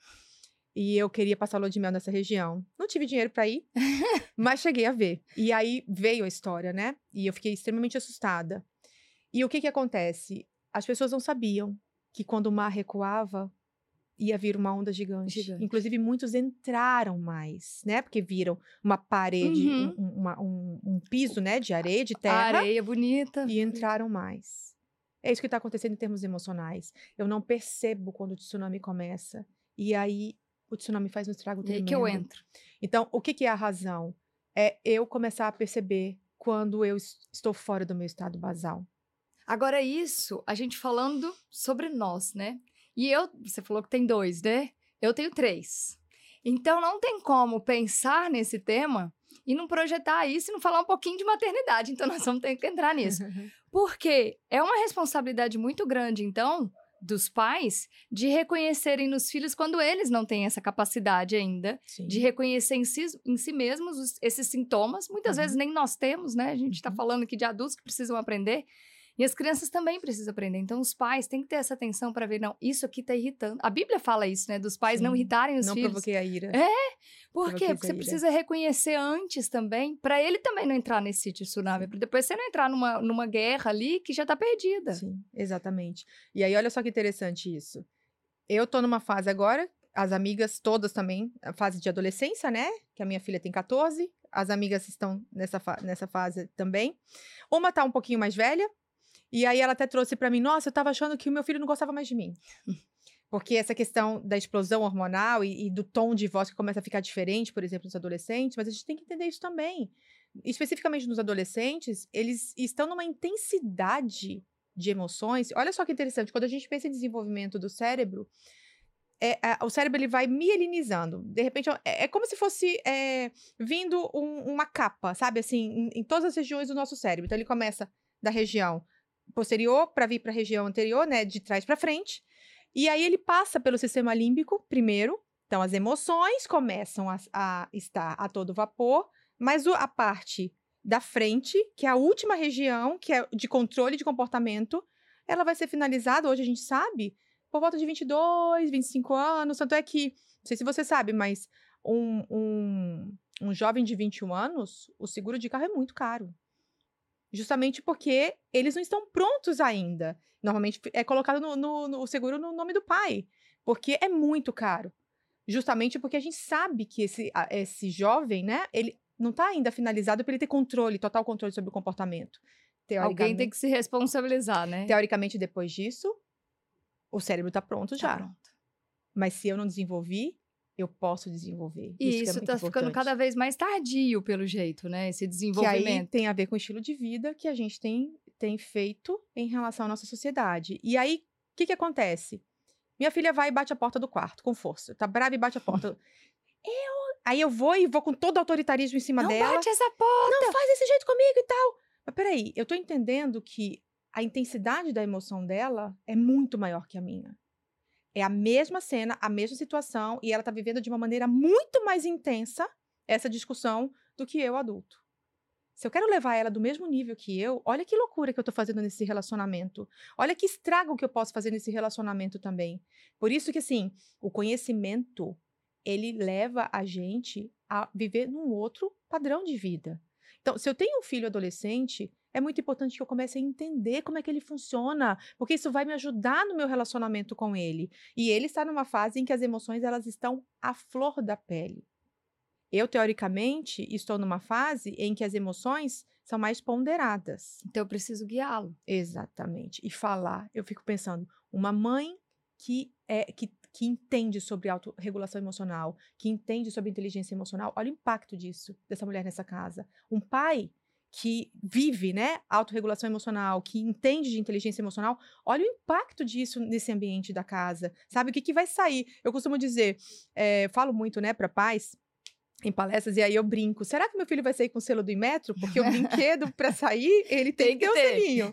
e eu queria passar lua de mel nessa região. Não tive dinheiro para ir, mas cheguei a ver. E aí veio a história, né? E eu fiquei extremamente assustada. E o que que acontece? As pessoas não sabiam que quando o mar recuava, ia vir uma onda gigante. Gigante. Inclusive, muitos entraram mais, né? Porque viram uma parede, Uhum. um, um- uma- um- um piso, né? De areia, de A terra, areia bonita. e entraram mais. É isso que está acontecendo em termos emocionais. Eu não percebo quando o tsunami começa. E aí, o tsunami faz um estrago E aí que eu tremendo. entro. Então, o que que é a razão? É eu começar a perceber quando eu es- estou fora do meu estado basal. Agora, isso, a gente falando sobre nós, né? E eu, você falou que tem dois, né? Eu tenho três. Então, não tem como pensar nesse tema e não projetar isso e não falar um pouquinho de maternidade. Então, nós vamos ter que entrar nisso. Porque é uma responsabilidade muito grande, então, dos pais, de reconhecerem nos filhos quando eles não têm essa capacidade ainda, Sim. de reconhecer em si, em si mesmos os- esses sintomas. Muitas Uhum. vezes nem nós temos, né? A gente está Uhum. falando aqui de adultos que precisam aprender. E as crianças também precisam aprender. Então, os pais têm que ter essa atenção para ver, não, isso aqui tá irritando. A Bíblia fala isso, né? Dos pais não Sim. irritarem os Não filhos. provoquei a ira. É, Por Provoquei quê? Porque essa você ira. precisa reconhecer antes também, para ele também não entrar nesse tsunami, para depois você não entrar numa, numa guerra ali que já tá perdida. Sim, exatamente. E aí, olha só que interessante isso. Eu tô numa fase agora, as amigas todas também, a fase de adolescência, né? Que a minha filha tem catorze, as amigas estão nessa, fa- nessa fase também. Uma tá um pouquinho mais velha, e aí ela até trouxe pra mim, nossa, eu tava achando que o meu filho não gostava mais de mim. Porque essa questão da explosão hormonal e, e do tom de voz que começa a ficar diferente, por exemplo, nos adolescentes, mas a gente tem que entender isso também. Especificamente nos adolescentes, eles estão numa intensidade de emoções. Olha só que interessante, quando a gente pensa em desenvolvimento do cérebro, é, a- o cérebro ele vai mielinizando. De repente, é, é como se fosse é, vindo um- uma capa, sabe? Assim, em, em todas as regiões do nosso cérebro. Então, ele começa da região posterior para vir para a região anterior, né? De trás para frente. E aí, ele passa pelo sistema límbico primeiro. Então, as emoções começam a, a estar a todo vapor, mas o- a parte da frente, que é a última região, que é de controle de comportamento, ela vai ser finalizada, hoje a gente sabe, por volta de vinte e dois, vinte e cinco anos. Tanto é que, não sei se você sabe, mas um, um, um jovem de vinte e um anos, o seguro de carro é muito caro. Justamente porque eles não estão prontos ainda. Normalmente é colocado no, no- no- o seguro no nome do pai, porque é muito caro. Justamente porque a gente sabe que esse, a- esse jovem, né, ele não está ainda finalizado para ele ter controle, total controle sobre o comportamento. Alguém tem Teoricamente, que se responsabilizar, né? teoricamente depois disso, o cérebro está pronto Tá já. pronto. Mas se eu não desenvolvi, eu posso desenvolver. E Isso que é isso muito tá ficando importante. cada vez mais tardio, pelo jeito, né? Esse Que aí desenvolvimento. tem a ver com o estilo de vida que a gente tem, tem feito em relação à nossa sociedade. E aí, o que que acontece? Minha filha vai e bate a porta do quarto com força. Tá brava e bate a porta. Eu... Aí eu vou e vou com todo o autoritarismo em cima Não dela. bate essa porta! Não faz desse jeito comigo e tal. Mas peraí, eu tô entendendo que a intensidade da emoção dela é muito maior que a minha. É a mesma cena, a mesma situação, e ela tá vivendo de uma maneira muito mais intensa essa discussão do que eu, adulto. Se eu quero levar ela do mesmo nível que eu, olha que loucura que eu tô fazendo nesse relacionamento. Olha que estrago que eu posso fazer nesse relacionamento também. Por isso que, assim, o conhecimento, ele leva a gente a viver num outro padrão de vida. Então, se eu tenho um filho adolescente, É muito importante que eu comece a entender como é que ele funciona, porque isso vai me ajudar no meu relacionamento com ele. E ele está numa fase em que as emoções elas estão à flor da pele. Eu, teoricamente, estou numa fase em que as emoções são mais ponderadas. Então eu preciso guiá-lo. Exatamente. E falar, eu fico pensando, uma mãe que é que, que entende sobre autorregulação emocional, que entende sobre inteligência emocional, olha o impacto disso, dessa mulher nessa casa. Um pai que vive, né, autorregulação emocional, que entende de inteligência emocional, olha o impacto disso nesse ambiente da casa. Sabe o que, que vai sair? Eu costumo dizer, é, falo muito, né, para pais, em palestras, e aí eu brinco. Será que meu filho vai sair com o selo do Inmetro? Porque o brinquedo, para sair, ele tem, tem que ter o selinho.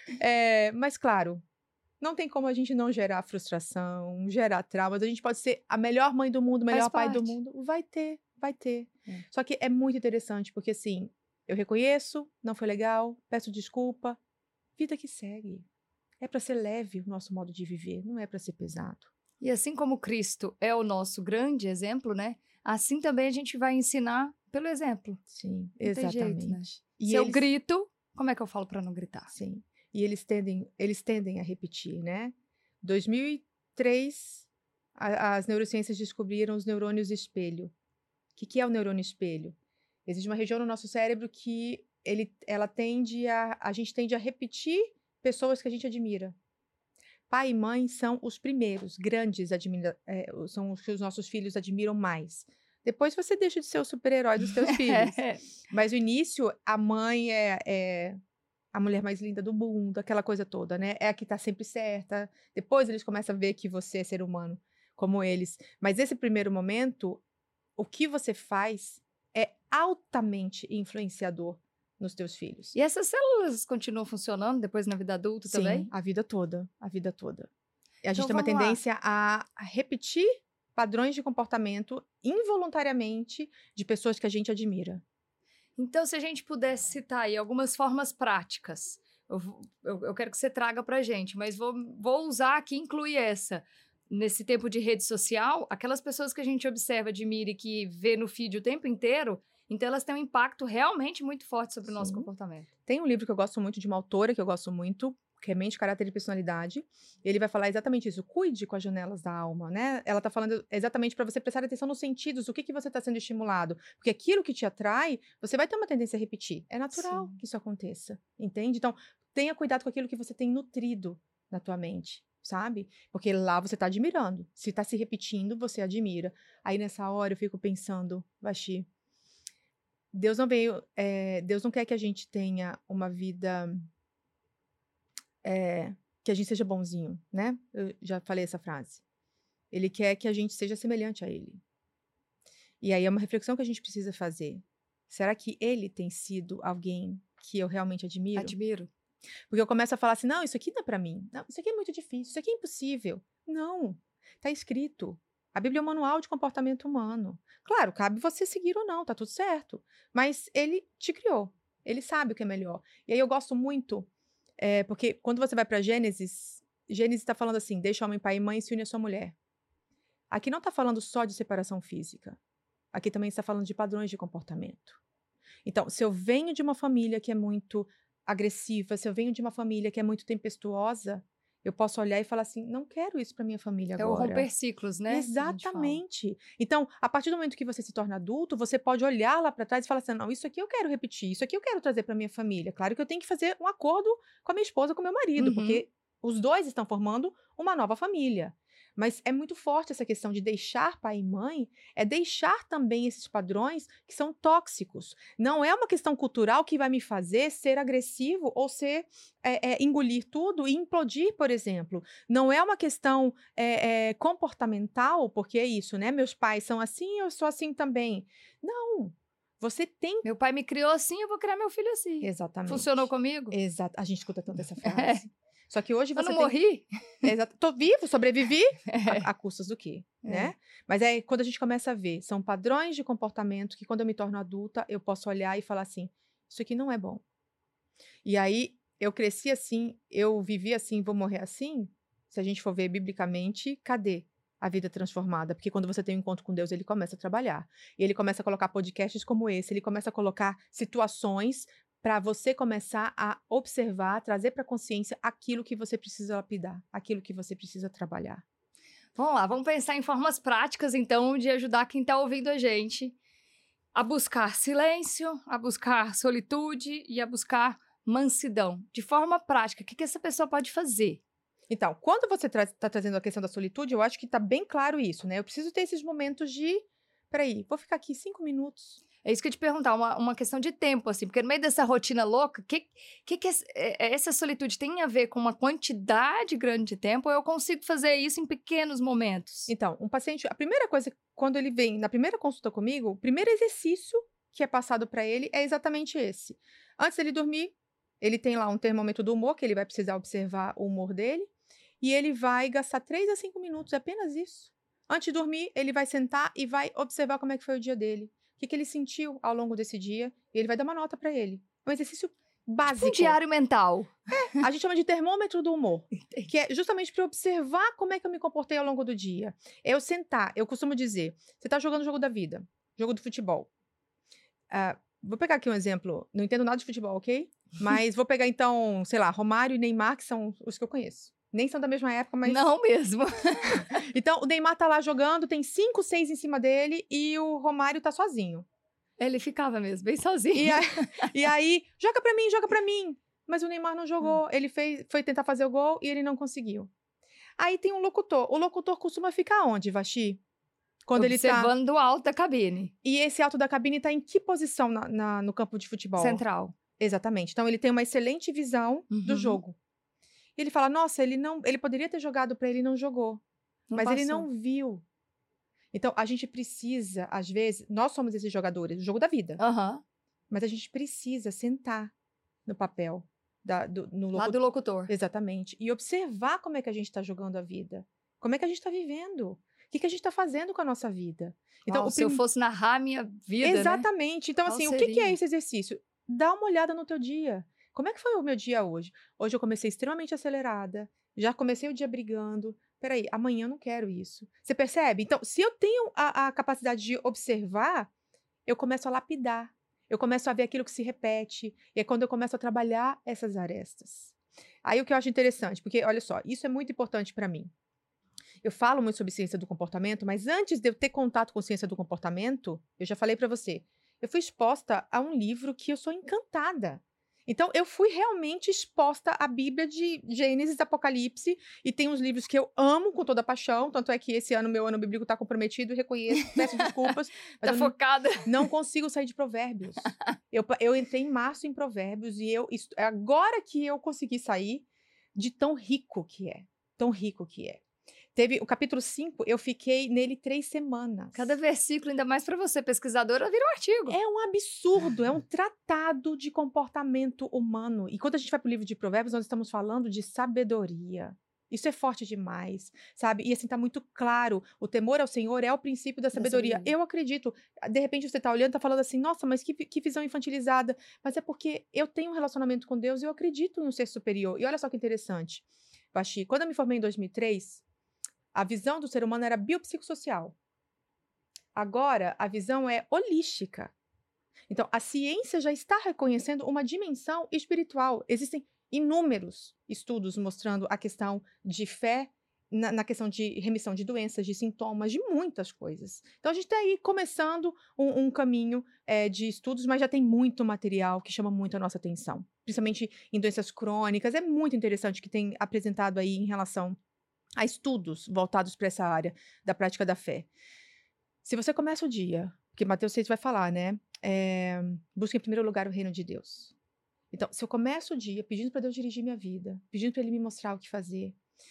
É, mas, claro, não tem como a gente não gerar frustração, gerar traumas. A gente pode ser a melhor mãe do mundo, o melhor pai do mundo. Vai ter, vai ter. É. Só que é muito interessante, porque assim, eu reconheço, não foi legal, peço desculpa. Vida que segue. É para ser leve o nosso modo de viver, não é para ser pesado. E assim como Cristo é o nosso grande exemplo, né? Assim também a gente vai ensinar pelo exemplo. Sim, não exatamente. Tem jeito, né? E Se eles... eu grito, como é que eu falo para não gritar? Sim. E eles tendem, eles tendem a repetir, né? dois mil e três, a, as neurociências descobriram os neurônios espelho. O que, que é o neurônio espelho? Existe uma região no nosso cérebro que ele, ela tende a, a gente tende a repetir pessoas que a gente admira. Pai e mãe são os primeiros, grandes, admira, é, são os que os nossos filhos admiram mais. Depois você deixa de ser o super-herói dos seus filhos. Mas no início, a mãe é, é a mulher mais linda do mundo, aquela coisa toda, né? É a que tá sempre certa. Depois eles começam a ver que você é ser humano, como eles. Mas esse primeiro momento, o que você faz é altamente influenciador nos teus filhos. E essas células continuam funcionando depois na vida adulta Sim, também? Sim, a vida toda, a vida toda. A então, gente tem uma tendência a, a repetir padrões de comportamento involuntariamente de pessoas que a gente admira. Então, se a gente pudesse citar aí algumas formas práticas, eu, eu, eu quero que você traga pra gente, mas vou, vou usar aqui, incluir essa. Nesse tempo de rede social, aquelas pessoas que a gente observa, admira e que vê no feed o tempo inteiro, então elas têm um impacto realmente muito forte sobre Sim. o nosso comportamento. Tem um livro que eu gosto muito, de uma autora que eu gosto muito, que é Mente, Caráter e Personalidade. Ele vai falar exatamente isso. Cuide com as janelas da alma, né? Ela tá falando exatamente para você prestar atenção nos sentidos, o que que você está sendo estimulado. Porque aquilo que te atrai, você vai ter uma tendência a repetir. É natural Sim. que isso aconteça, entende? Então, tenha cuidado com aquilo que você tem nutrido na tua mente, sabe? Porque lá você tá admirando. Se tá se repetindo, você admira. Aí nessa hora eu fico pensando, Vaxi, Deus não veio, é, Deus não quer que a gente tenha uma vida, é, que a gente seja bonzinho, né? Eu já falei essa frase. Ele quer que a gente seja semelhante a Ele. E aí é uma reflexão que a gente precisa fazer. Será que Ele tem sido alguém que eu realmente admiro? Admiro. Porque eu começo a falar assim, não, isso aqui não é pra mim. Não, isso aqui é muito difícil, isso aqui é impossível. Não, tá escrito. A Bíblia é um manual de comportamento humano. Claro, cabe você seguir ou não, tá tudo certo. Mas ele te criou. Ele sabe o que é melhor. E aí eu gosto muito, é, porque quando você vai para Gênesis, Gênesis está falando assim, deixa o homem pai e mãe e se une à sua mulher. Aqui não está falando só de separação física. Aqui também está falando de padrões de comportamento. Então, se eu venho de uma família que é muito agressiva, se eu venho de uma família que é muito tempestuosa, eu posso olhar e falar assim, não quero isso para minha família agora. É o romper ciclos, né? Exatamente. Então, a partir do momento que você se torna adulto, você pode olhar lá para trás e falar assim, não, isso aqui eu quero repetir, isso aqui eu quero trazer para minha família. Claro que eu tenho que fazer um acordo com a minha esposa, com o meu marido, uhum. porque os dois estão formando uma nova família. Mas é muito forte essa questão de deixar pai e mãe, é deixar também esses padrões que são tóxicos. Não é uma questão cultural que vai me fazer ser agressivo ou ser é, é, engolir tudo e implodir, por exemplo. Não é uma questão é, é, comportamental, porque é isso, né? Meus pais são assim, eu sou assim também. Não. Você tem... Meu pai me criou assim, eu vou criar meu filho assim. Exatamente. Funcionou comigo? Exato. A gente escuta tanto essa frase. Só que hoje você eu não tem... morri? Exato. Tô vivo, sobrevivi. É. A, a custas do quê? É. Né? Mas é quando a gente começa a ver, são padrões de comportamento que quando eu me torno adulta, eu posso olhar e falar assim, isso aqui não é bom. E aí, eu cresci assim, eu vivi assim, vou morrer assim? Se a gente for ver biblicamente, cadê a vida transformada? Porque quando você tem um encontro com Deus, ele começa a trabalhar. E ele começa a colocar podcasts como esse, ele começa a colocar situações para você começar a observar, trazer para a consciência aquilo que você precisa lapidar, aquilo que você precisa trabalhar. Vamos lá, vamos pensar em formas práticas, então, de ajudar quem está ouvindo a gente a buscar silêncio, a buscar solitude e a buscar mansidão. De forma prática, o que, que essa pessoa pode fazer? Então, quando você está tra trazendo a questão da solitude, eu acho que está bem claro isso, né? Eu preciso ter esses momentos de, peraí, vou ficar aqui cinco minutos. É isso que eu ia te perguntar, uma, uma questão de tempo, assim, porque no meio dessa rotina louca, o que, que, que é, essa solitude tem a ver com uma quantidade grande de tempo, ou eu consigo fazer isso em pequenos momentos? Então, um paciente, a primeira coisa, quando ele vem na primeira consulta comigo, o primeiro exercício que é passado para ele é exatamente esse. Antes dele dormir, ele tem lá um termômetro do humor, que ele vai precisar observar o humor dele, e ele vai gastar três a cinco minutos, é apenas isso. Antes de dormir, ele vai sentar e vai observar como é que foi o dia dele. O que, que ele sentiu ao longo desse dia, e ele vai dar uma nota para ele. É um exercício básico. Tipo um diário mental. É, a gente chama de termômetro do humor, que é justamente para observar como é que eu me comportei ao longo do dia. É eu sentar, eu costumo dizer, você está jogando o jogo da vida, jogo do futebol. Uh, vou pegar aqui um exemplo, não entendo nada de futebol, ok? Mas vou pegar então, sei lá, Romário e Neymar, que são os que eu conheço. Nem são da mesma época, mas... Não mesmo. Então, o Neymar tá lá jogando, tem cinco, seis em cima dele e o Romário tá sozinho. Ele ficava mesmo, bem sozinho. E aí, e aí joga pra mim, joga pra mim. Mas o Neymar não jogou, ele fez, foi tentar fazer o gol e ele não conseguiu. Aí tem um locutor. O locutor costuma ficar onde, Vaxi? Quando Observando ele tá... do alto da cabine. E esse alto da cabine tá em que posição na, na, no campo de futebol? Central. Exatamente. Então, ele tem uma excelente visão uhum. do jogo. E ele fala, nossa, ele não, ele poderia ter jogado pra ele e não jogou. Não mas passou. ele não viu. Então, a gente precisa, às vezes, nós somos esses jogadores, o jogo da vida. Uhum. Mas a gente precisa sentar no papel, da, do, no Lá do locutor. Exatamente. E observar como é que a gente está jogando a vida. Como é que a gente está vivendo. O que, que a gente está fazendo com a nossa vida. Então, Uau, o se eu prim... fosse narrar a minha vida, Exatamente. Né? Então, Qual assim, seria? o que, que é esse exercício? Dá uma olhada no teu dia. Como é que foi o meu dia hoje? Hoje eu comecei extremamente acelerada. Já comecei o dia brigando. Peraí, amanhã eu não quero isso. Você percebe? Então, se eu tenho a, a capacidade de observar, eu começo a lapidar. Eu começo a ver aquilo que se repete. E é quando eu começo a trabalhar essas arestas. Aí o que eu acho interessante, porque, olha só, isso é muito importante para mim. Eu falo muito sobre ciência do comportamento, mas antes de eu ter contato com ciência do comportamento, eu já falei para você, eu fui exposta a um livro que eu sou encantada. Então, eu fui realmente exposta à Bíblia de Gênesis, Apocalipse, e tem uns livros que eu amo com toda a paixão, tanto é que esse ano, meu ano bíblico está comprometido, reconheço, peço desculpas. Tá mas focada. Não, não consigo sair de Provérbios. Eu, eu entrei em março em Provérbios, e eu agora que eu consegui sair de tão rico que é, tão rico que é. Teve o capítulo cinco, eu fiquei nele três semanas. Cada versículo, ainda mais para você, pesquisadora, vira um artigo. É um absurdo, é um tratado de comportamento humano. E quando a gente vai para o livro de Provérbios, nós estamos falando de sabedoria. Isso é forte demais, sabe? E assim, tá muito claro, o temor ao Senhor é o princípio da sabedoria. Da sabedoria. Eu acredito, de repente você tá olhando, tá falando assim, nossa, mas que, que visão infantilizada. Mas é porque eu tenho um relacionamento com Deus e eu acredito em um ser superior. E olha só que interessante, Vaxi, quando eu me formei em dois mil e três... a visão do ser humano era biopsicossocial. Agora, a visão é holística. Então, a ciência já está reconhecendo uma dimensão espiritual. Existem inúmeros estudos mostrando a questão de fé, na, na questão de remissão de doenças, de sintomas, de muitas coisas. Então, a gente está aí começando um, um caminho é, de estudos, mas já tem muito material que chama muito a nossa atenção. Principalmente em doenças crônicas. É muito interessante que tem apresentado aí em relação a estudos voltados para essa área da prática da fé. Se você começa o dia, porque Mateus seis vai falar, né? É, busque em primeiro lugar o reino de Deus. Então, se eu começo o dia pedindo para Deus dirigir minha vida, pedindo para Ele me mostrar o que fazer,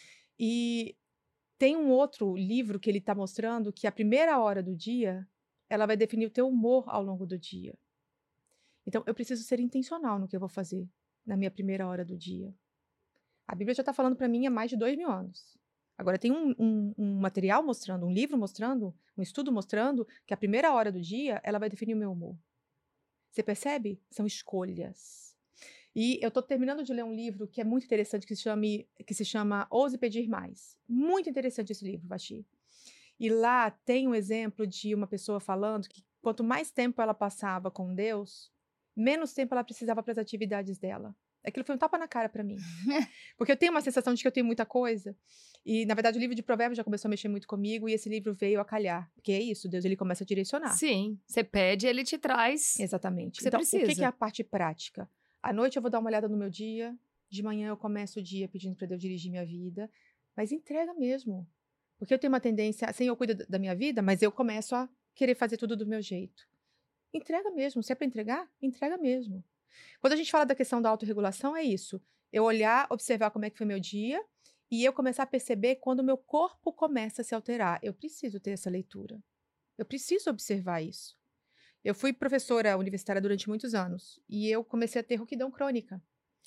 e tem um outro livro que ele está mostrando que a primeira hora do dia, ela vai definir o teu humor ao longo do dia. Então, eu preciso ser intencional no que eu vou fazer na minha primeira hora do dia. A Bíblia já está falando para mim há mais de dois mil anos. Agora, tem um, um, um material mostrando, um livro mostrando, um estudo mostrando que a primeira hora do dia, ela vai definir o meu humor. Você percebe? São escolhas. E eu estou terminando de ler um livro que é muito interessante, que se, chame, que se chama Ouse Pedir Mais. Muito interessante esse livro, Vaxi. E lá tem um exemplo de uma pessoa falando que quanto mais tempo ela passava com Deus, menos tempo ela precisava para as atividades dela. Aquilo foi um tapa na cara para mim. Porque eu tenho uma sensação de que eu tenho muita coisa. E, na verdade, o livro de Provérbios já começou a mexer muito comigo. E esse livro veio a calhar. Porque é isso, Deus ele começa a direcionar. Sim, você pede, ele te traz o Exatamente. que você Então, o que, que é precisa. a parte prática? À noite eu vou dar uma olhada no meu dia. De manhã eu começo o dia pedindo para Deus dirigir minha vida. Mas entrega mesmo. Porque eu tenho uma tendência, assim, eu cuido da minha vida, mas eu começo a querer fazer tudo do meu jeito. Entrega mesmo. Se é para entregar, entrega mesmo. Quando a gente fala da questão da autorregulação, é isso. Eu olhar, observar como é que foi meu dia e eu começar a perceber quando o meu corpo começa a se alterar. Eu preciso ter essa leitura. Eu preciso observar isso. Eu fui professora universitária durante muitos anos e eu comecei a ter rouquidão crônica.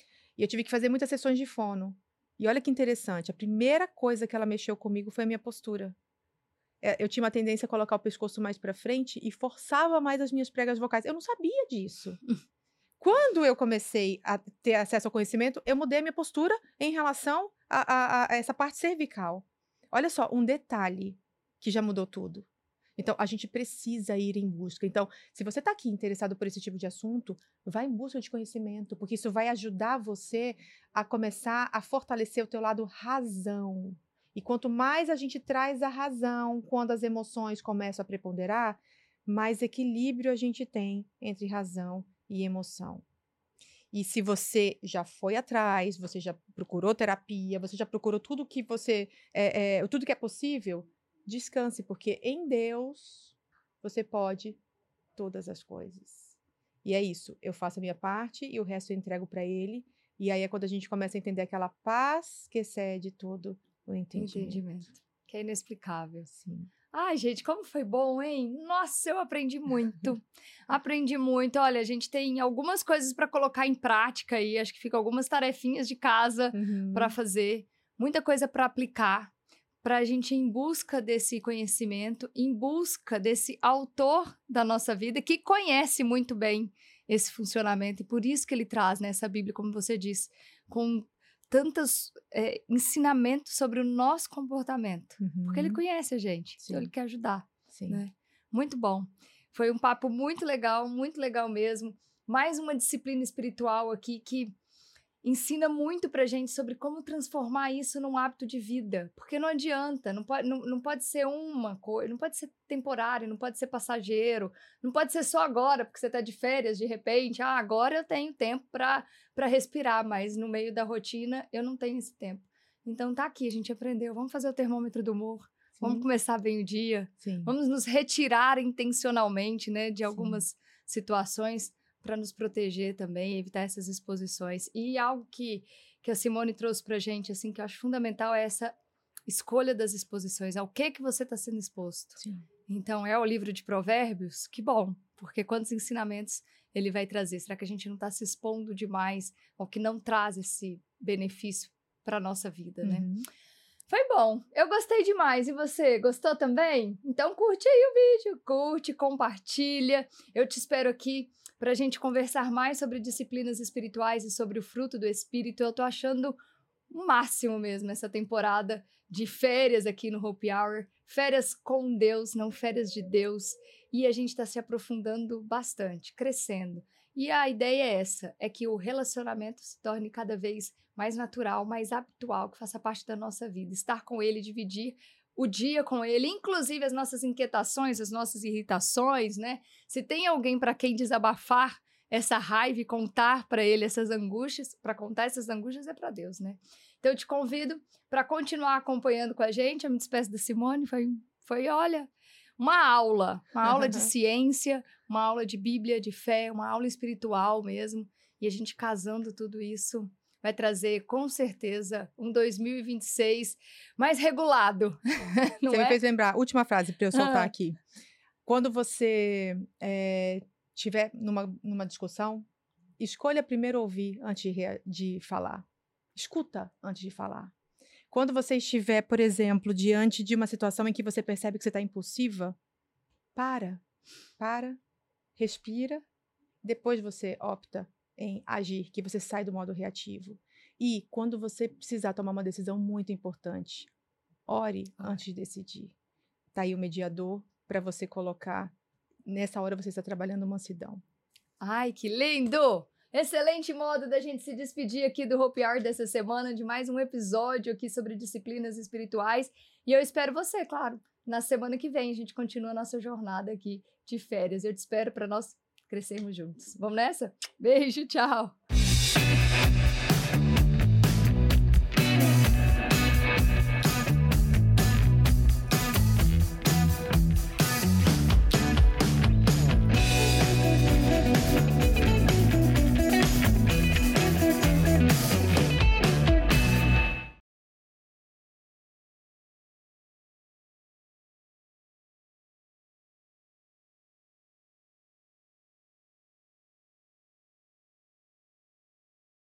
E eu tive que fazer muitas sessões de fono. E olha que interessante, a primeira coisa que ela mexeu comigo foi a minha postura. É, eu tinha uma tendência a colocar o pescoço mais para frente e forçava mais as minhas pregas vocais. Eu não sabia disso. Quando eu comecei a ter acesso ao conhecimento, eu mudei a minha postura em relação a, a, a essa parte cervical. Olha só, um detalhe que já mudou tudo. Então, a gente precisa ir em busca. Então, se você está aqui interessado por esse tipo de assunto, vá em busca de conhecimento, porque isso vai ajudar você a começar a fortalecer o teu lado razão. E quanto mais a gente traz a razão, quando as emoções começam a preponderar, mais equilíbrio a gente tem entre razão e emoção. E se você já foi atrás, você já procurou terapia, você já procurou tudo que você, é, é, tudo que é possível, descanse, porque em Deus você pode todas as coisas. E é isso, eu faço a minha parte e o resto eu entrego para Ele. E aí é quando a gente começa a entender aquela paz que excede todo o entendimento. Entendimento. Que é inexplicável. Sim. Ai, gente, como foi bom, hein? Nossa, eu aprendi muito. Aprendi muito. Olha, a gente tem algumas coisas para colocar em prática aí. Acho que ficam algumas tarefinhas de casa Uhum. para fazer. Muita coisa para aplicar. Para a gente ir em busca desse conhecimento, em busca desse autor da nossa vida que conhece muito bem esse funcionamento. E por isso que ele traz nessa Bíblia, como você disse, com tantos é, ensinamentos sobre o nosso comportamento. Uhum. Porque ele conhece a gente, Sim. então ele quer ajudar. Sim. Né? Muito bom. Foi um papo muito legal, muito legal mesmo. Mais uma disciplina espiritual aqui que ensina muito pra gente sobre como transformar isso num hábito de vida. Porque não adianta, não pode, não, não pode ser uma coisa, não pode ser temporário, não pode ser passageiro, não pode ser só agora, porque você tá de férias, de repente, ah, agora eu tenho tempo pra, pra respirar, mas no meio da rotina eu não tenho esse tempo. Então tá aqui, a gente aprendeu, vamos fazer o termômetro do humor, Sim. vamos começar bem o dia, Sim. vamos nos retirar intencionalmente, né, de Sim. algumas situações, para nos proteger também, evitar essas exposições. E algo que, que a Simone trouxe para a gente, assim, que eu acho fundamental, é essa escolha das exposições. Ao que que você está sendo exposto? Sim. Então, é o livro de Provérbios? Que bom, porque quantos ensinamentos ele vai trazer? Será que a gente não está se expondo demais ao que não traz esse benefício para a nossa vida, né? Uhum. Foi bom, eu gostei demais. E você, gostou também? Então curte aí o vídeo, curte, compartilha. Eu te espero aqui para a gente conversar mais sobre disciplinas espirituais e sobre o fruto do Espírito. Eu tô achando o máximo mesmo essa temporada de férias aqui no Hope Hour. Férias com Deus, não férias de Deus. E a gente está se aprofundando bastante, crescendo. E a ideia é essa, é que o relacionamento se torne cada vez mais natural, mais habitual, que faça parte da nossa vida. Estar com ele, dividir o dia com ele, inclusive as nossas inquietações, as nossas irritações, né? Se tem alguém para quem desabafar essa raiva e contar para ele essas angústias, para contar essas angústias é para Deus, né? Então eu te convido para continuar acompanhando com a gente. Eu me despeço da Simone, foi, foi olha, uma aula, uma aula de ciência, uma aula de Bíblia, de fé, uma aula espiritual mesmo. E a gente casando tudo isso vai trazer, com certeza, um dois mil e vinte e seis mais regulado, não Você é? me fez lembrar, última frase para eu soltar Ah. aqui. Quando você é, tiver numa, numa discussão, escolha primeiro ouvir antes de, rea- de falar. Escuta antes de falar. Quando você estiver, por exemplo, diante de uma situação em que você percebe que você está impulsiva, para, para, respira, depois você opta em agir, que você sai do modo reativo. E quando você precisar tomar uma decisão muito importante, ore antes de decidir. Está aí o mediador para você colocar, nessa hora você está trabalhando mansidão. Ai, que lindo! Excelente modo da gente se despedir aqui do Hope Hour dessa semana, de mais um episódio aqui sobre disciplinas espirituais. E eu espero você, claro, na semana que vem a gente continua a nossa jornada aqui de férias. Eu te espero para nós crescermos juntos. Vamos nessa? Beijo, tchau!